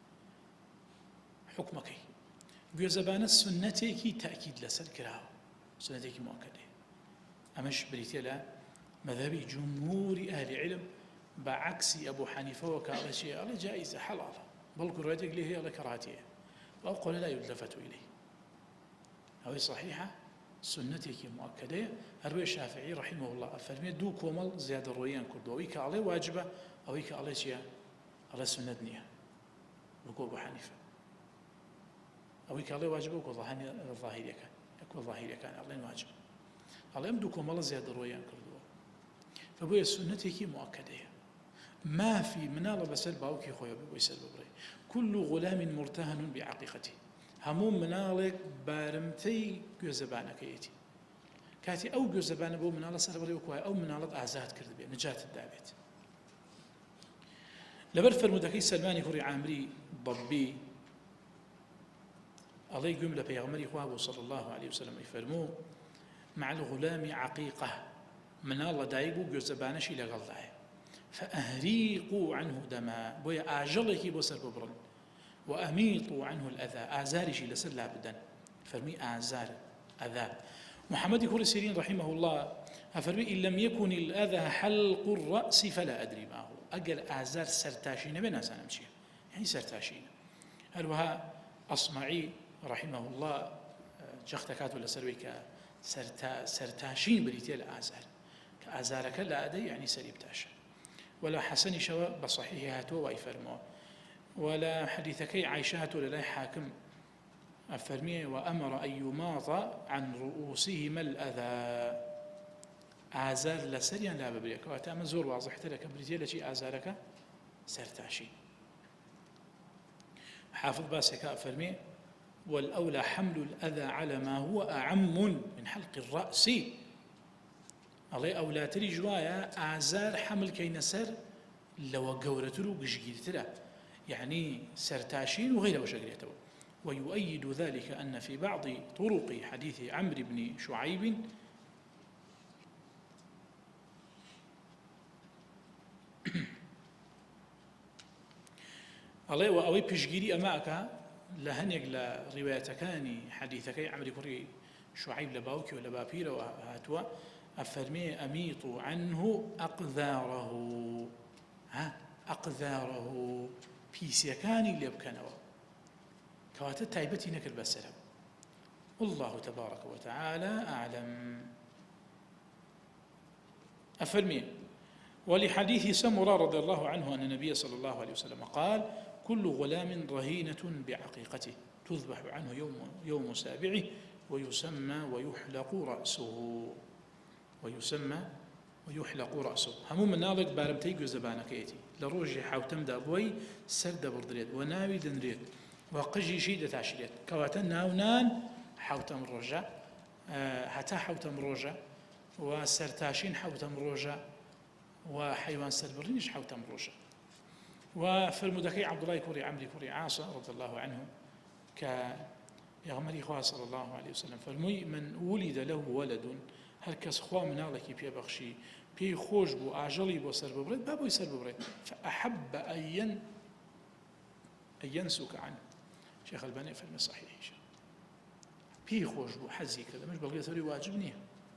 حكمك بيو زبانة سنتك تأكيد لسر كراو سنتك مؤكدة أمش بريتي لا مذهبي جمهور أهل العلم بعكس أبو حنيفة وكاله شيء على جائزة حلال بل قرأتك ليه على كراتيه وأقول لا يلتفت إليه هذه صحيحة سنتك مؤكدة هروي الشافعي رحمه الله فرمي دو كومل زيادة رويان كردو ويك عليه واجبة أو ويك عليه شيء على سنة نية بقول أبو حنيفة أو ويك عليه واجبة وقول ظاهرية كان يقول ظاهرية كان عليه واجب عليه دو كومل زيادة رويان كردو فبوي سنتك مؤكدة ما في منال بسل باوكي خويا بيسل ببري كل غلام مرتهن بعقيقته هموم منالك بارمتي جوزبانكيتي كاتي او جوزبان بو منال سربري وكواي او منال ازاد كرد بي نجات الدابت لبر فرمودكي سلماني كوري عامري ضبي الله يقوم لبيغمري خواه صلى الله عليه وسلم يفرمو مع الغلام عقيقه منال دايبو جوزبانشي لغلطه فاهريقوا عنه دماء بويا اجلكي بو سرببرن وأميطوا عنه الأذى آزارشي لسر لابدن فرمي آزار أذى محمد كوري سيرين رحمه الله فرمي إن لم يكن الأذى حلق الرأس فلا أدري ما هو أقل آزار سرتاشين بنا سنمشي يعني سرتاشين هل وها أصمعي رحمه الله جختكات ولا سرويك سرتا سرتاشين بريتي الآزار كآزارك لا أدري يعني سريبتاش ولا حسن شواء بصحيحاته ويفرموه ولا حديثكي عائشة ولا حاكم أفرمي وأمر أن يماط عن رؤوسهما الأذى آزار لسريا لا ببريك وأتام زور واضح لك بريتي لشي آزارك سرتاشي حافظ باسك أفرمي والأولى حمل الأذى على ما هو أعم من حلق الرأس الله أولى تري جوايا آزار حمل كي نسر لو قورتلو قشقيرتلا يعني سرتاشين وغيره وشقريته ويؤيد ذلك أن في بعض طرق حديث عمرو بن شعيب الله وأوي بشجيري أماك لهنيك لروايتكاني حديثك عمرو بن شعيب لباوكي ولا بابير وهاتوا أفرمي أميط عنه أقذاره ها أقذاره پیسیەکانی لێ بکەنەوە کەواتە تایبەتی نەکرد بەسەرە والله تبارك وتعالى أعلم أفرمي ولحديث سمرة رضي الله عنه أن النبي صلى الله عليه وسلم قال كل غلام رهينة بعقيقته تذبح عنه يوم, يوم سابعه ويسمى ويحلق رأسه ويسمى ويحلق رأسه همو منالك بارمتي جوزبانكيتي لروجي حاوتم دابوي سرد بردريد وناوي دنريد وقجي شي دتاشريد كواتا ناونان حاوتم روجا أه حتى حاوتم روجا وسرتاشين حاوتم روجا وحيوان سربرينش حاوتم روجا وفرمودكي عبد الله كوري عمري كوري عاصة رضي الله عنه ك يغمري خواه صلى الله عليه وسلم فرمي من ولد له ولد هەر کەس خوا مناڵێکی پێبەخشی پێی خۆش بوو ئاژەڵی بۆ سەر ببڕێت با بۆی سەر ببڕێت فأحب أن ينسك عنه شيخ الباني فەرمێ صحیحیشە پێی خۆش بوو حەزی کرد ئەمەش بەڵگەی سەری واجب نییە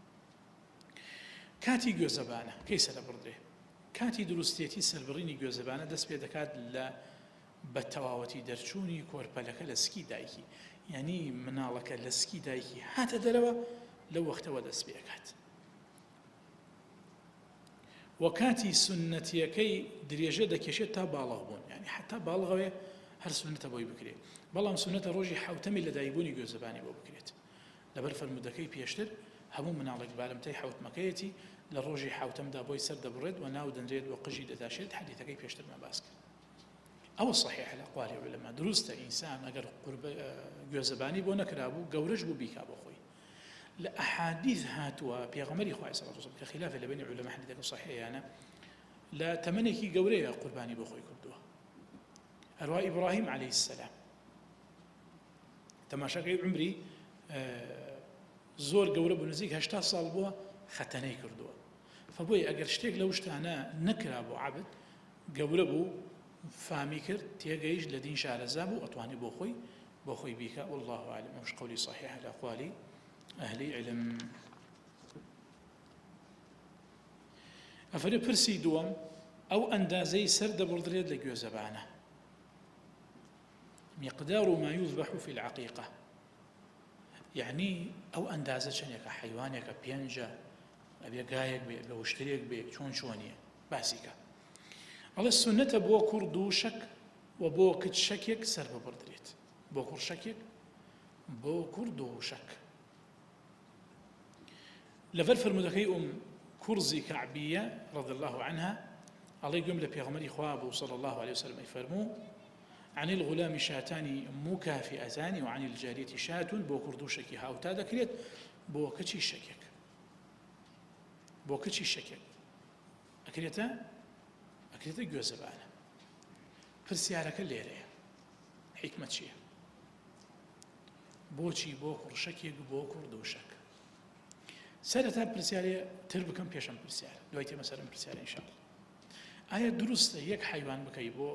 کاتی گوێزەبانە کەی سەر بڕدرێ کاتی دروستێتی سەربڕینی گوێزەبانە دەست پێ دەکات لە بە تەواوەتی دەرچوونی کۆرپەلەکە لە سکی دایکی یعنی مناڵەکە لە سکی دایکی هاتە دەرەوە لەو وەختەوە دەست پێ دەکات و کاتی سنەتیەکەی درێژە دەکێشێت تا باڵغ بوون یعنی حتا باڵغەوێ هەر سنەتە بۆی بکرێت بەڵام سنەتە ڕۆژی حوتەمی لە دایکبوونی گوێزەبانی بۆ بکرێت لەبەر فەرمودەکەی پێشتر هەموو مناڵێک بارمتەی حوتمەکەیەتی لە ڕۆژی حوتەمدا بۆی سەر دەبڕێت و ناو دەنرێت و قژی دەداشێت حەدیثەکەی پێشتر باس کرد ئەوە صحیح لە ئەقوالی عولەما دروستە ئینسان ئەگەر گوێزەبانی بۆ نەکرابوو گەورەش بوو بیکا بۆ خۆی لە ئەحادیث هاتووە پێغەمبەری خوا عەلەیهی سەڵاتو وەسەلام کە خلافە لە بینی عولەما حەدیثەکە صحیحیانە لە تەمەنێکی گەورەیە قوربانی بۆ خۆی کردووە هەروە ئیبراهیم عەلەیهی السەلام تەماشاکەی عمری زۆر گەورە بوو نزیک هەشتا ساڵ بووە خەتەنەی کردووە فبۆی ئەگەر شتێک لەو شتانە نەکرا بۆ عەبد گەورە بوو فامی کرد تێگەیشت لە دین شارەزا بوو ئەتوانی بۆ خۆی بۆ خۆی بیکە والله أعلم ئەوش قەولی صحیحە لە ئەقوالی ئەهلی علم ئەفەرمێ پرسی دووەم ئەو ئەندازەی سەر دەبڕدرێت لە گوێزەبانە مقدار ما يذبح في العقيقة يعني أو أندازة شنيك حيوانك بينجا أبي جايك بوشتريك بشون شونية باسيكا على السنة بو كردو شك وبو كت شكيك سر ببردريت بو كر شكيك بو كردو شك لفر فرمودكي أم كرزي كعبية رضي الله عنها الله يقوم لبيغمري خوابه صلى الله عليه وسلم يفرمو عن الغلام شاتان مكافئتان وعن الجارية شاة بو كردو شكي هاوتا دكريت بو كتشي شكيك بو كتشي شكيك أكريتا أكريتا جوزبانة فرسيارك الليرة حكمة شيء بوچی بۆ کوڕشەکێک بۆ کوردوشەک سەرەتا پرسیارێ تر بکەم پێشەم پرسیارە دوای تێمە سەرم پرسیارە ئینشاءالله ئایا دروستە یەک حیوان بکەی بۆ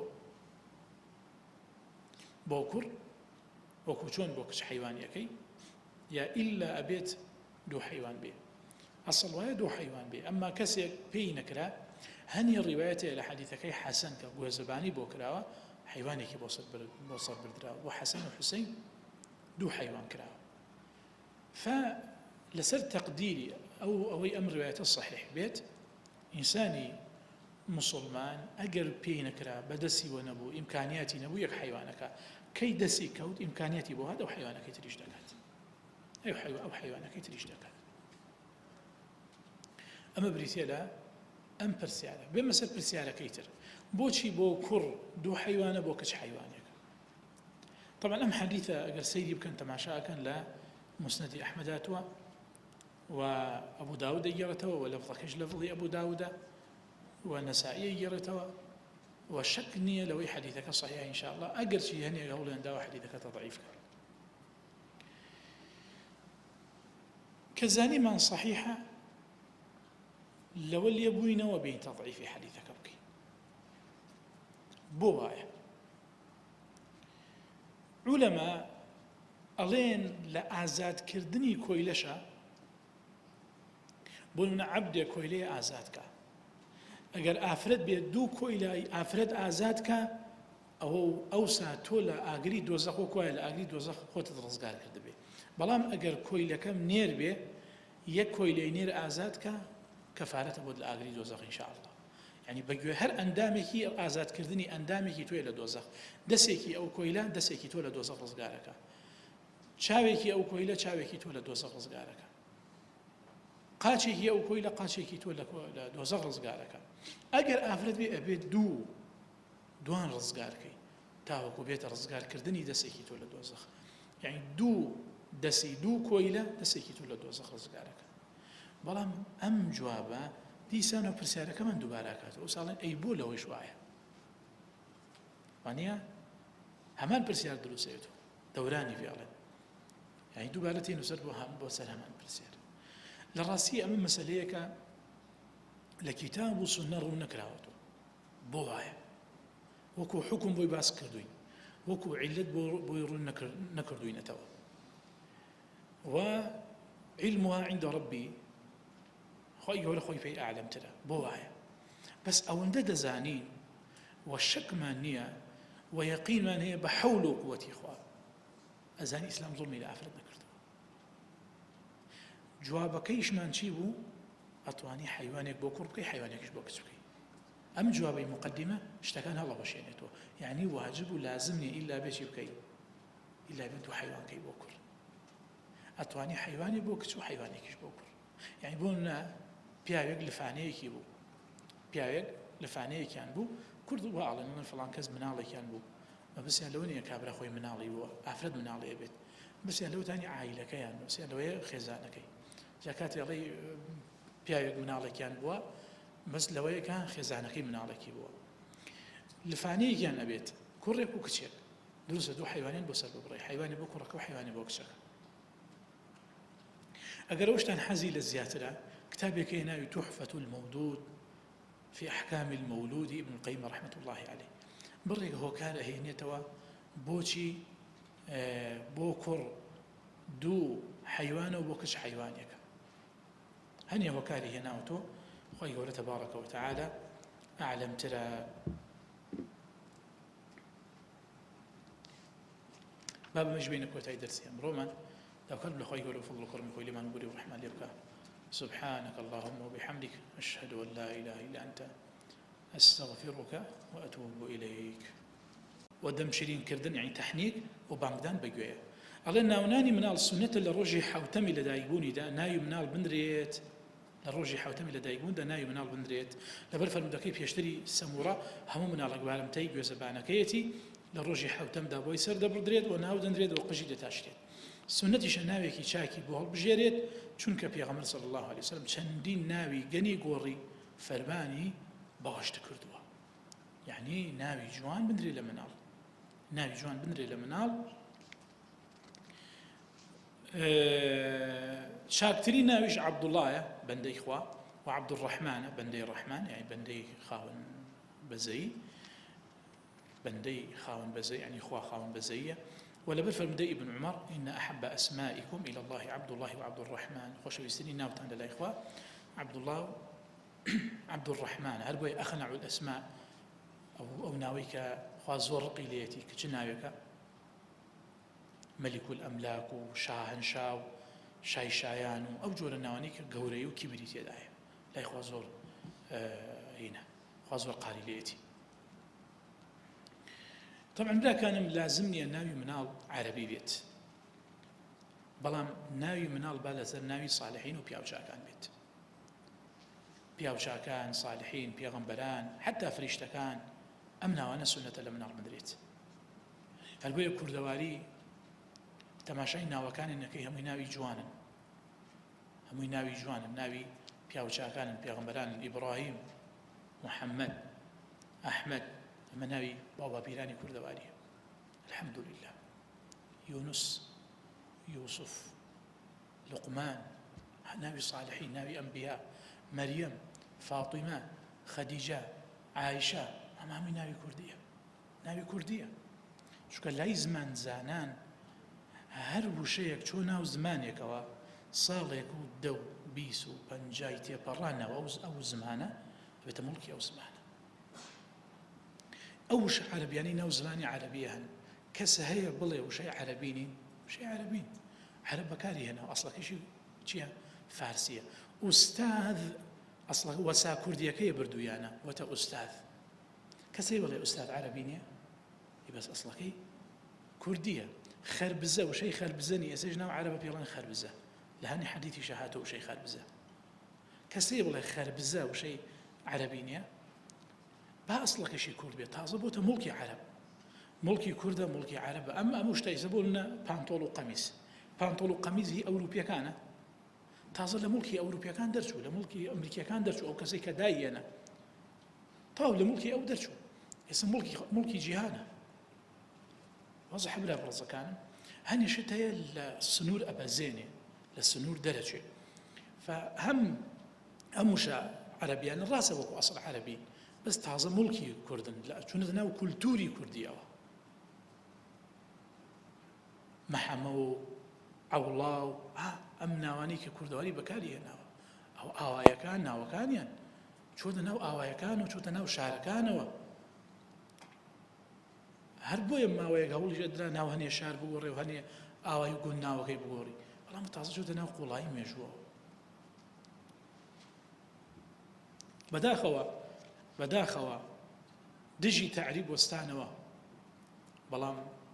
بۆ کوڕ وەکو چۆن بۆ کچ حیوانیەکەی یا ئیلا ئەبێت دوو حیوان بێ ئەسڵ وایە دوو حیوان بێ ئەمما کەسێک پێی نەکرا هەنی ڕیوایەتێ لە حەدیثەکەی حەسەن کە گوێزەبانی بۆ کراوە حیوانێکی بۆ سەر بردراوە بۆ حەسەن و حوسەین دوو حیوان کراوە فلەسەر تەقدیری ئەو ئەوەی ئەم ڕیوایەتە صحیح بێت ئینسانی مسلمان ئەگەر پێی نەکرا بەدەستیوە نەبوو ئیمکانیاتی نەبوو یەک حیوانەکە کەی دەستی کەوت ئیمکانیاتی بۆ هات ئەو حیوانەکەی تریش دەکات ئەو حیوانەکەی تریش دەکات ئەمە بریتە لە ئەم پرسیارە بێمە سەر پرسیارەکەی تر بۆچی بۆ کوڕ دوو حیوانە بۆ کچ حیوانێک طبعا ئەم حەدیثە ئەگەر سەیری بکەن تەماشاکەن لە مسنەدی ئەحمەداتوە و ئەبوو داود دەگێڕێتەوە و لەفظەکەش لەفظی ئەبوو داودە و نەسائی گێڕێتەوە و شەک نییە لەوەی حەدیثەکە صحیحە ئینشاء الله ئەگەرچی هەنێک هەوڵیان داوە حەدیثەکە تەضعیف کرد کە زانیمان صحیحە لەوە لێبووینەوە بین تەضعیفی حەدیثەکە بکەین بۆ وایە عولەما ئەڵێن لە ئازادکردنی کۆیلەشە بۆ نمونە عەبدێک کۆیلەیە ئازادکە ئەگەر ئافرەت بێت دوو کۆیلای ئافرەت ئازادکە ئەوە ئەوسا تۆ لە ئاگری دۆزەخ وەکوایە لە ئاگری دۆزەخ خۆتت ڕزگار کردبێ بەڵام ئەگەر کۆیلەکەم نێر بێ یەک کۆیلەی نێر ئازادکە کەفارەتە بۆت لە ئاگری دۆزەخ ئینشاء الله یعنی بەگوێ هەر ئەندامێکی ئازادکردنی ئەندامێکی تۆیە لە دۆزەخ دەسێکی ئەو کۆیلە دەسێکی تۆ لە دۆزەخ ڕزگارەکە چاوێکی ئەو کۆیلە چاوێکی تۆ لە دۆزەخ ڕزگارەکە قاچێکی ئەو کۆیلە قاچێکی تۆ لە دۆزەخ ڕزگارەکە ئەگەر ئافرەت بێ ئەبێت دوو دوان ڕزگارکەی تاوەکو بێتە ڕزگارکردنی دەسێکی تۆ لە دۆزەخ یعنی دوو دەسی دوو کۆیلە دەسێکی تۆ لە دۆزەخ ڕزگارەکە بەڵام ئەم جوابە دیسانە پرسیارەکەمان دووبارە کاتەوە ساڵێن ئەی بۆ لەوەیش وایە وانە هەمان پرسیار دروستێتەوە دەورانی فێڵێن یعنی دووبارە تێن سەر بۆ هەم بۆ سەر هەمان پرسیار لە ڕاستی ئەمە مەسەلەیەکە لە کیتاب و سوننە ڕوو نەکراوەتەوە. بۆ وایە؟ وەکو حکم بۆی باس کردوین، وەکو عیلت بۆی ڕوو نەکردوینەتەوە. و علمها عند ربي خۆی گەورە خۆی پێی ئاعلەمترە. بۆ وایە؟ بەس ئەوەندە دەزانین و شەکمان نییە و یەقینمان هەیە بە حەول و قووەتی خوا ئەزانی ئیسلام زوڵمی لە ئافرەت نەکردەوە. جوابەکەیشمان چی بوو؟ ئەتوانی حیوانێک بۆ کوڕ بکەی، حیوانێکیش بۆ کچ بکەی. ئەم جوابەی مقدمە شتەکان هەڵەبەشێنێتەوە. یعنی واجب و لازم نییە ئیلا بێ چی بکەی؟ ئیلا بێ دوو حیوانکەی بۆ کوڕ. ئەتوانی حیوانێک بۆ کچ و حیوانێکیش بۆ کوڕ. یعنی بۆ نە پیاوێک لەفانەیەکی بوو، پیاوێک لەفانەیەکیان بوو، کورد وا ئەڵێن من فڵان کەس مناڵێکیان بوو، مەبەستیان لەوە نییە کابرا خۆی مناڵی بووە، ئافرەت مناڵەیە بێت، بەسیان لەوتانی عایلەکەیان، بەسیان لەوەیە خێزانەکەی. جا کاتی ئەڵێی پیاوێک مناڵێکیان بووە، بەس لەوەیەکە خێزانەکەی مناڵێکی بووە. لەفانەیەکیان ئەبێت کوڕێک و کچێک، دروستە دوو حیوانیان بۆ سەر ببڕێ، حیوانی بۆ کوڕەکە و حیوانی بۆ کچەکە. ئەگەر ئەوشتان حەزی لە زیاترە، كتابك هنا تحفة المولود في أحكام المولود ابن القيم رحمة الله عليه. بريق هو كان هينيتوا بوشي بوكر دو حيوان وبوكش حيوانيك. هني هو كان هنا وتو خوي قوله تبارك وتعالى أعلم ترى باب مجبينك وتاي درسي أمروما لو كان لخوي قوله فضل كرم خوي لمن بوري ورحمة ليبكى سبحانك اللهم وبحمدك أشهد أن لا إله إلا أنت أستغفرك وأتوب إليك. ودم شيرين كردن يعني تحنيك وبانقدان بقوية. الله ناوناني منال السنة للرجي حوتمي لدايقوني دا نايو منال بندريت للرجي حوتمي لدايقون دا نايو منال بندريت لبرفر مدكيف يشتري سمورة همو منال أقبالم تايق وزبانا كيتي للرجي حوتم دا بويسر دا بردريت وناو دندريت وقجي دا تاشتيت. سنتي شناويكي شاكي بوهل بجيريت چونکە پێغەمبەر صلی الله عليه وسلم چەندین ناوی گەنی گۆڕی فەرمانی بەهەشت کردووە. یعنی ناوی جوان بنرێ لە مناڵ، ناوی جوان بنرێ لە مناڵ. چاکترین ناویش عەبدوڵڵایە بەندەی خوا و عەبدوڕەحمانە بەندەی ڕەحمان، یعنی بەندەی خاوەن بەزەیی، بەندەی خاوەن بەزەی، یعنی خوا خاوەن بەزەییە. ولبر فرمدي ابن عمر إن أحب أسمائكم إلى الله عبد الله وعبد الرحمن. خوش بيستني ناوتان للإخوة عبد الله عبد الرحمن هربوي أخنع الأسماء أو أو ناويك خوازور قيليتي كجناويك ملك الأملاك وشاهنشاو شاي شايان أو جور النوانيك قوري وكبريت يداي لا خوازور آه هنا خوازور قاريليتي. طبعا لا كان لازمني ناوي منال عربي بيت، بلام ناوي منال بالازر ناوي صالحين وبياوشاكان بيت، بياوشاكان صالحين بيغمبران حتى فريشتكان أمنا وأنا سنة لمنال مدريت. هل بيو كردواري تماشينا وكان إنك هم ناوي جوانا، هم ناوي جوانا ناوي بياوشاكان بيغمبران إبراهيم محمد أحمد مناوي بابا بيراني كردواري الحمد لله. يونس يوسف لقمان ناوي صالحين ناوي أنبياء مريم فاطمة خديجة عائشة أمامي ناوي كردية ناوي كردية. شو كان لاي زمان زانان هربو شيك شو ناو زمانيك أو صالك ودو بيسو بنجايتي برانا أو أو زمانة بتملكي أو زمانة أوش عربي يعني نوزلاني عربية هن كسهية بلي وشيء عربيني وشيء عربين عرب بكاري هنا أصلا شيء شيء فارسية. أستاذ أصلا وسا كردية كي بردويانا وتا أستاذ كسهية بلي أستاذ عربيني بس أصلا كي كردية. خربزة وشيء خربزني أسجنا عربة بيلان خربزة لهني حديثي شهاته وشيء خربزة كسهية بلي خربزة وشيء عربيني با أصلا كشي كرد بيت تازه بوته ملكي عرب ملكي كردة ملكي عرب. أما مش تيسبولنا بانطول وقميص بانطول وقميص هي أوروبيا كان تازه لملكي أوروبيا كان درسو لملكي أمريكا كان درسو أو كسي كداينا طاو لملكي أو درسو اسم ملكي ملكي جهانا وضح بلا برزة كان هني شتايا السنور أبا زيني للسنور درجة فهم هموشا عربيان الراسة وكو أصل عربي بس تازە مڵکی کوردن چونە ناو کولتوری کوردیەوە مەحەمە و عەوڵا و ئەم ناوانەی کە کوردەواری بەکاری هێناوە ئەو ئاوایەکان ناوەکانیان چۆتە ناو ئاوایەکان و چۆتە ناو شارەکانەوە هەر بۆیە ماوەیەک هەوڵی ئەدرا ناو هەنێ شار بگۆڕێ و هەنێ ئاوای گوند ناوەکەی بگۆڕی بەڵام تازە چۆتە ناو قوڵایی مێژووەوە بەداخەوە بەداخەوە دژی تەعریب وەستانەوە بەڵام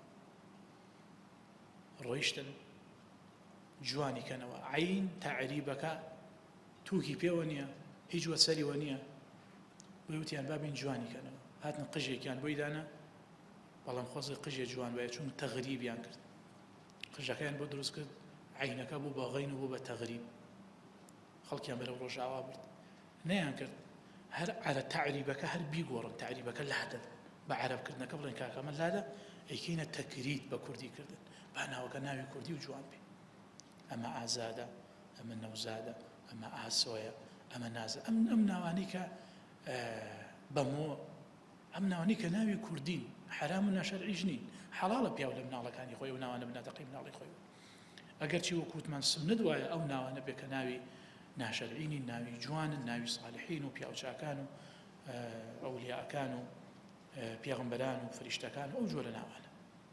ڕۆیشتن جوانی کەنەوە عین تەعریبەکە تووکی پێوە نییە هیچ وەسەریوە نییە بۆی وتیان بابین جوانی کەنەوە هاتن قژێکیان بۆی دانا بەڵام خۆزی قژێ جوان وایە چون تەغریبیان کرد قژەکەیان بۆ دروست کرد عینەکە بوو بە غەین و بوو بە تەغریب خەڵکیان بەرەو ڕۆژاوا برد نەیان کرد هەر على تعریبەکە هەر بیگۆڕن تعریبەکە لادە بە عەرەبکردنەکە بڵێن کاکەمە لادە ئەیکەینە تەکریت بە کوردی کردن با ناوەکە ناوی کوردی و جوان بێ ئەمە ئازادە ئەمە نەوزادە ئەمە ئاسۆیە ئەمە نازە ئەم ئەم ناوانەی کە بەمۆ ئەم ناوانەی کە ناوی کوردین حرام و ناشەرعیش نین حەڵاڵە پیاو لە مناڵەکانی خۆی و ناوانە بناتەقی مناڵی خۆی ئەگەر چی وەکوتمان سنت وایە ئەو ناوانە بێ کە ناوی ناشەرعینی ناوی جوانن ناوی ساڵحین و پیاوچاکان و ئەولیاکان و پێغەمبەران و فریشتەکان ئەو جۆرە ناوانە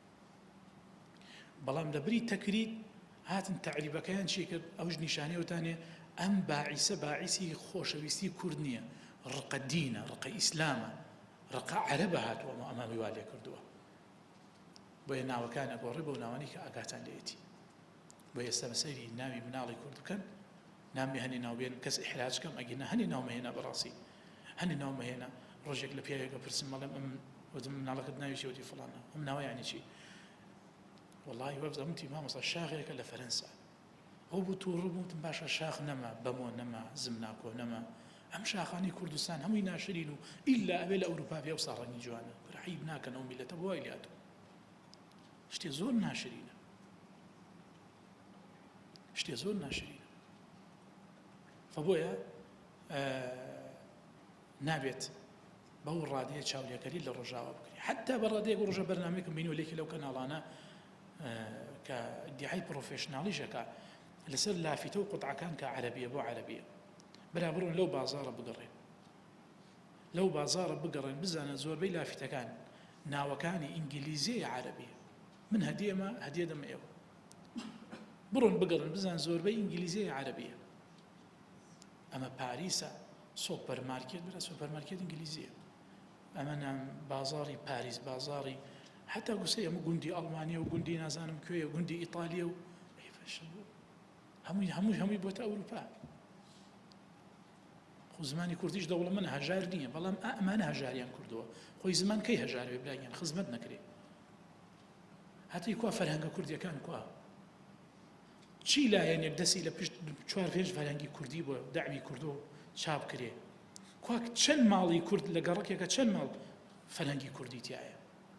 بەڵام لەبری تەکریت هاتن تەعریبەکەیان چی کرد ئەوش نیشانەیەوتانێ ئەم باعیسە باعیسی خۆشەویستی کورد نییە ڕقە دینە ڕقە ئیسلامە ڕقە عەرەبە هاتووە ئەمە وی وا لێ کردووە بۆیە ناوەکان ئەگۆڕێ بەو ناوانی کە ئاگاتان لێیەتی بۆ ئێستا بەسەری ناوی مناڵی کورد بکەن نامی هەنێ ناو بێن کەس ئیحراج کەم ئەگەنە هەنێ ناو مەهێنا بەڕاستی هەنێ ناو مەهێنا ڕۆژێک لە پیاوێکە پرسم مەڵێم ئەم وتم مناڵەکەت ناوی چی وتی فڵانە ئەم ناوە یعنی چی والله وەفزەمتی مامۆستا شاخێکە لە فەرەنسا ئەو بوو تووڕ بووتم باشە شاخ نەما بەمۆ نەما زمناکۆ نەما ئەم شاخانی کوردستان هەمووی ناشرین و ئیلا ئەوێ لە ئەوروپا بێ و ساڕەنی جوانە ڕحیب ناکەن ئەو میلەتە بۆ وای لاتۆ شتێ زۆر ناشرینە شتێ زۆر ناشرینە فبۆیە نابێت بەو ڕادەیە چاودێکەری لە ڕۆژاوا بکرێت حتا بە ڕادەیەک ڕۆژە بەرنامەیەکم بینی و لێکی لەو کەناڵانە کە دیعای پرۆفێشناڵیشەکە لەسەر لافیتە و قوتعەکان کە عەرەبیە بۆ عەرەبیە برا بڕۆن لەو بازاڕە بگەڕێن لەو بازاڕە بگەڕێن بزانە زۆربەی لافیتەکان ناوەکانی ئینگلیزیە عەرەبیە من هەدیەمە هەدیە دەمە ئێوە بڕۆن بگەڕن بزان زۆربەی ئینگلیزیە عەرەبیە ئەمە پاریسە سۆپەرمارکێت برا سۆپەرمارکێت ئینگلیزیە ئەمە نام بازاڕی پاریس بازاڕی حتا گوسەی ئەمە گوندی ئەڵمانیا و گوندی نازانم کوێیە گوندی ئیتالیە و هەمووی هەمووی هەمووی بۆتە ئەوروپا خۆ زمانی کوردیش دەوڵەمەند هەژار نییە بەڵام ئەمانە هەژاریان کردووە خۆی زمان کەی هەژارێ براگیان خزمەت نەکرێ هەتای کوا فەرهەنگە کوردیەکان کوا چی لایەنێک دەستی لە پشت چوار پێنج فەرهەنگی کوردی بۆ داعوی کردو چاپ کرێ کوا چەند ماڵی کورد لە گەڕەکێکە چەند ماڵ فەرهەنگی کوردی تایە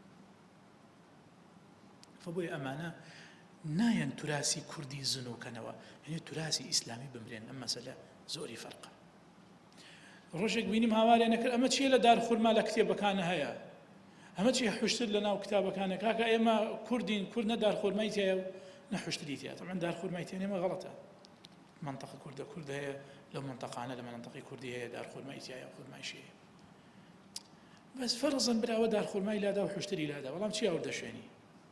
فبۆیە ئەمانە نایەن توراسی کوردی زنۆکەنەوە هەنێ توراسی ئیسلامی بمرێن ئەم مەسەلە زۆری فەرقە ڕۆژێک بینیم هاوارێ نەکرد ئەمە چیە لە دارخورما لە کتێبەکانە هەیە ئەمە چی حوشتر لە ناو کتابەکانە کاکە ئێمە کوردین کورد نە دارخورمای تایە نەحوشتری تایە طبعا دارخورمای تایە ئێمە غەڵەتە منطقە کوردە کورد هەیە لەو منطقانە لە منطقی کوردی هەیە دارخورمای تایە خورمایشی هەیە بەس فەرزن براوە دارخورمای لادا و حوشتری لادا بەڵام چی ئەوردە شوێنی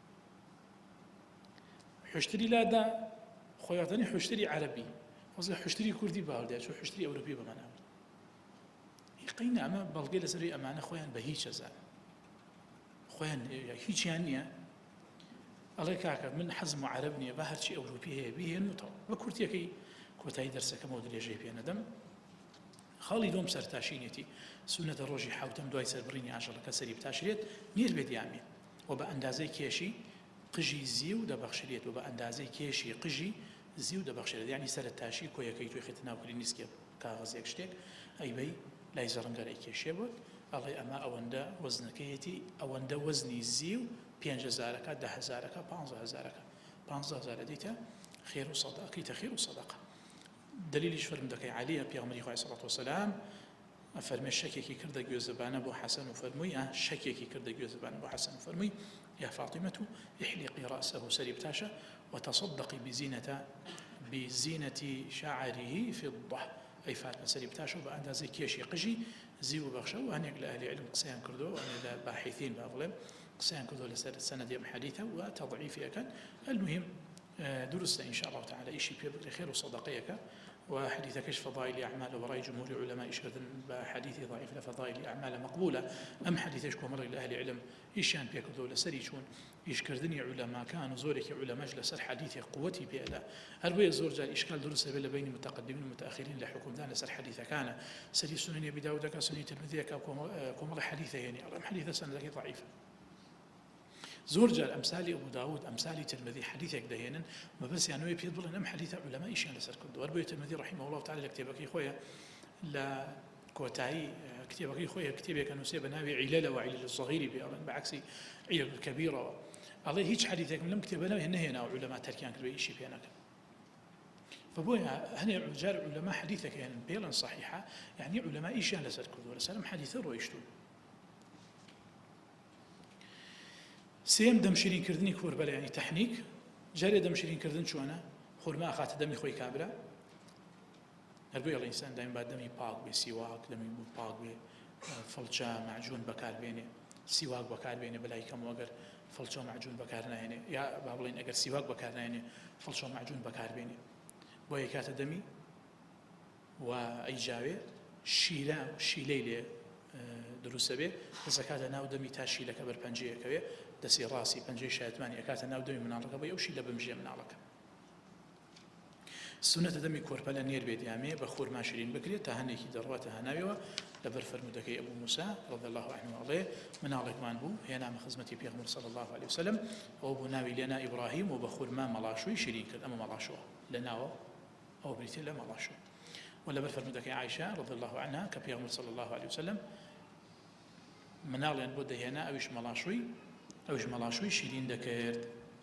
حوشتری لادا خۆیاتنی حوشتری عەرەبی خۆزگە حوشتری کوردی باوردە چۆ حوشتری ئەوروپی بەمەناوە قینە ئەمە بەڵگەی لەسەری ئەمانە خۆیان بە هیچ ئەزان خۆیان هیچیان نییە ئەڵێ کاکە من حەزم و عەرەب نییە بە هەرچی ئەوروپی هەیە بهێنمەوە بە کورتیەکەی کۆتایی دەرسەکەمەوە درێژەی پێ نەدەم خاڵی دۆم سەرتاشینێتی سونەتە ڕۆژی حوتەم دوای سەربڕینی ئاژەڵەکە سەری بتاشرێت نیر بێت یامێ و بە ئەندازەی کێشی قژی زی و دەبەخشرێت و بە ئەندازەی کێشی قژی زی و دەبەخشرێت یعنی سەرتاشی کۆیەکەی توی خێتە ناوکری نیسکێ کاغەزێک شتێک ئەیبەی لای زەڕەنگەرەی کێشێ بوت ئەڵێ ئەمە ئەوەندە وەزنەکەیەتی ئەوەندە وەزنی زی و پێنج هەزارەکە دە هەزارەکە پانزە هەزارەکە پانزە هەزارە دیتە خێر و سەدەقەیتە خێر و سەدەقە دلیلیش فرم دەکەی عەلیە پێغەمبەری خوا عەلەیهی سەڵاتو وەسەلام ئەفەرمێ شەکێکی کردە گوێزەبانە بۆ حەسەن و فەرمووی ئا شەکێکی کردە گوێزەبانە بۆ حەسەن و فەرمووی یا فاطمة احلقي رأسه سەری بتاشە وتصدقي بزينة بزينة شعره فضة أي فاتمة سەری بتاشە و بە ئەندازەی کێشی قژی زیو بەخشە و هەنێک لە ئەهلی عیلم قسەیان کردووە و لە باحثین با بڵێم قسەیان کردووە لەسەر سەنەدی ئەم حەدیثە و تەضعیفی ئەکەن. المهم درستە إن شاء الله تعالى إشي في بكري خير وصدقيك وحديث كشف فضائل أعمال وراي جمهور علماء إشكردن بحديث ضعيف لفضائل أعمال مقبولة أم حديث إشكو مرة لأهل علم إيشان بيكردو لسريشون إشكردني علماء كانوا زورك علماء لسر حديث قوتي بيلا هربي زور جاء إشكال درس بين بين متقدمين ومتأخرين لحكم دان لسر حديث كان سري سنن أبي داود كسنن ترمذي كم حديث يعني أم حديث سنة ضعيفة زور جار أمثال أبو داود أمثال ترمذي حديثك دهينا ما بس يعني يبي يقول إنهم حديث علماء إيش يعني سر كل دوار ترمذي رحمه الله تعالى كتابك خويا لا كوتاي كتابك خويا كتابك كانوا سيب نبي علل وعلل الصغير بعكس علل الكبيرة الله هيج حديثك من لم كتبنا هنا هنا علماء تركيان كل شيء في هناك فبويا هنا رجال علماء حديثك يعني بيلا صحيحة يعني علماء إيش يعني سر كل دوار سلام حديث رويشتون سيم دمشرين كردني كوربلا يعني تحنيك جاري دمشرين كردن شو أنا خورما أخات دمي خوي كابرا هربي الإنسان دائما بعد دمي باق بسواك دمي باق بفلشة معجون بكار بيني سواك بكار بيني بلاي كم وقر فلشة معجون بكارنا هنا يا بابلين أجر سواك بكارنا هنا فلشة معجون بكار بيني بوي كات دمي وأي جاوي شيلا شيليلي دروسە بێ زەکاتە ناو دەمی تا شیلەکە بەر پەنجەیەکەوێ دەسی ڕاستی پەنجەی شایەتمانی ئەکاتە ناو دەمی مناڵەکە بۆ ئەو شیلە بمژێ مناڵەکە. سونەتە دەمی کۆرپە لە نێر بێت یامێ بە خۆرما شیرین بکرێت تا هەنێکی دەڕواتە هەناویەوە لەبەر فەرمودەکەی ئەبوو موسا رضی الله عنه ئەڵێ مناڵێکمان بوو هێنامە خزمەتی پێغەمبەر صلی الله عليه وسلم ئەو بوو ناوی لێنا ئیبراهیم و بە خۆرما مەڵاشووی شیرین کرد ئەمە مەڵاشووە لە ناوە ئەو بریتێ لە مەڵاشوو و لەبەر فەرمودەکەی عایشە رضی الله عنها کە پێغەمبەر صلی الله عليه وسلم مناڵیان بۆ دەهێنا ئەویش مەڵاشووی ئەویش مەڵاشووی شیرین دەکرد.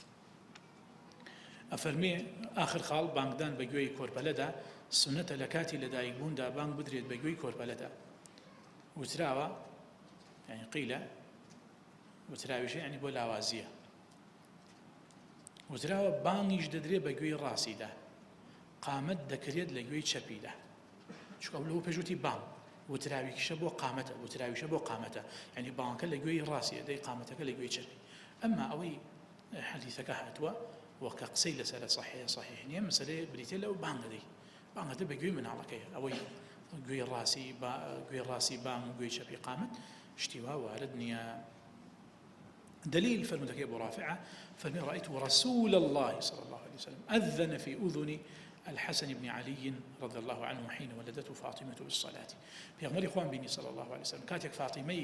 ئەفەرمێ آخر خاڵ بانگدان بە گوێی کۆرپەلەدا سونەتە لە کاتی لەدایکبووندا بانگ بدرێت بە گوێی کۆرپەلەدا. وتراوە یعنی قیلە وتراویشە یعنی بۆ لاوازیە وتراوە بانگیش دەدرێت بە گوێی ڕاستیدا قامەت دەکرێت لە گوێی چەپیدا چونکە لەو پێشوتی بانگ وتراویشە بۆ قامەتە وتراویشە بۆ قامەتە یعنی بانگەکە لە گوێی ڕاستیە دەی قامەتەکە لە گوێی چەپی. ئەمما ئەوەی حەدیثەکە هاتووە وەکە قسەی لەسەر صحیح صحیح نییە مەسەلەی بریتێ لەو بانگە دەی بانگەکە بە گوێی مناڵەکەیە ئەوەی گوێی ڕاستی گوێی ڕاستی بانگ و گوێی چەپی قامەت شتی وا وارد نییە. دليل فرمودەکەی بۆ رافعة فەرمێ رأيت رسول الله صلى الله عليه وسلم أذن في أذن الحسن بن علي رضي الله عنه حين ولدته فاطمة بالصلاة بيغمر إخوان بني صلى الله عليه وسلم كاتيك فاطمة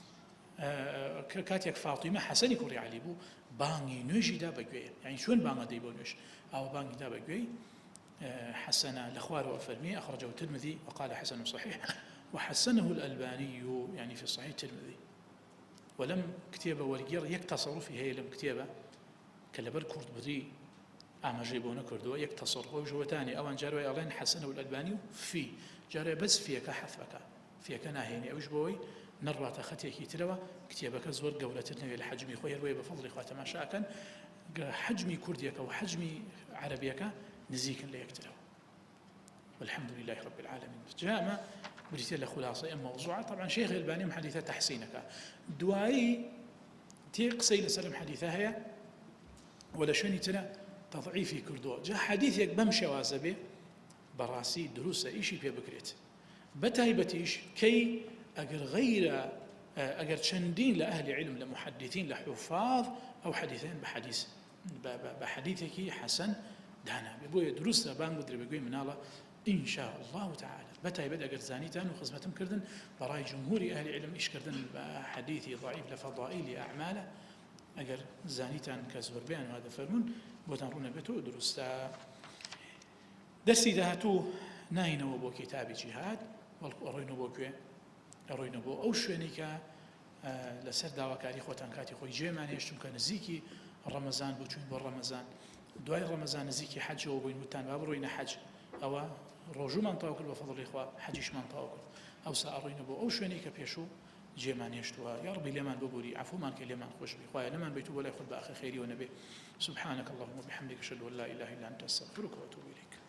آه كاتيك فاطمة حسن كوري علي بو باني نوجي دا بقوي يعني شون بانغا دي بونوش أو باني دا بقوي آه حسن الأخوار وفرمي أخرجه الترمذي وقال حسن صحيح وحسنه الألباني يعني في صحيح الترمذي ولم كتابة ورقير يقتصر في هي لم كتابة كالبر كرد بدي أما جيبونا كردوا يقتصر وجوه تاني أوان جاروا يالين حسنه الألباني في جاروا بس فيك حذفك فيك ناهيني أوش بوي نرى تختيك تروا كتابك زور قولتنا إلى حجمي خوير وي بفضل إخوات ما شاء كان حجمي كرديك وحجمي عربيك نزيكا ليكتروا والحمد لله رب العالمين. جاء بريت له خلاصة موضوعة طبعا شيخ الألباني محدثة تحسينك دواي تيقصي لسلم حديثها هي ولا شنو تنا تضعيفي كردو جاء حديثك بمشي وازبه براسي دروس إيشي في بكريت بتايبتيش كي أجر غير أجر شندين لأهل علم لمحدثين لحفاظ أو حديثين بحديث بحديثك حسن دانا بيقول دروس بان بدري بيقول من الله إن شاء الله تعالى بتايبت أجر زانيتان وخزمتهم كردن براي جمهور أهل علم إيش كردن بحديثي ضعيف لفضائل أعماله أجر زانيتان كزور بيان وهذا فرمون بوتنرونا بتو درستا درسي دهاتو ناينو بو كتاب جهاد والقرينو بو كوي قرينو بو او شوينيكا آه لسر داواكاري خوتان كاتي خوي جيماني اشتم كان نزيكي رمضان بو چون بو رمضان دوای رمضان نزيكي حج و بين وتان بابروينا حج او ڕۆژومان تاو کرد بە فەضڵی خوا حەجیشمان تاو کرد ئەوسا ئەڕۆینە بۆ ئەو شوێنەی کە پێشوو جێمان هێشتووە یا ڕبی لێمان ببووری عەفومان کە لێمان خۆش بی خوایە نەمان بێت و بۆ لای خۆت بە ئاخر خەیریەوە نەبێ سبحانك اللهم وبحمدك أشهد أن لا إله إلا أنت أستغفرك وأتوب إليك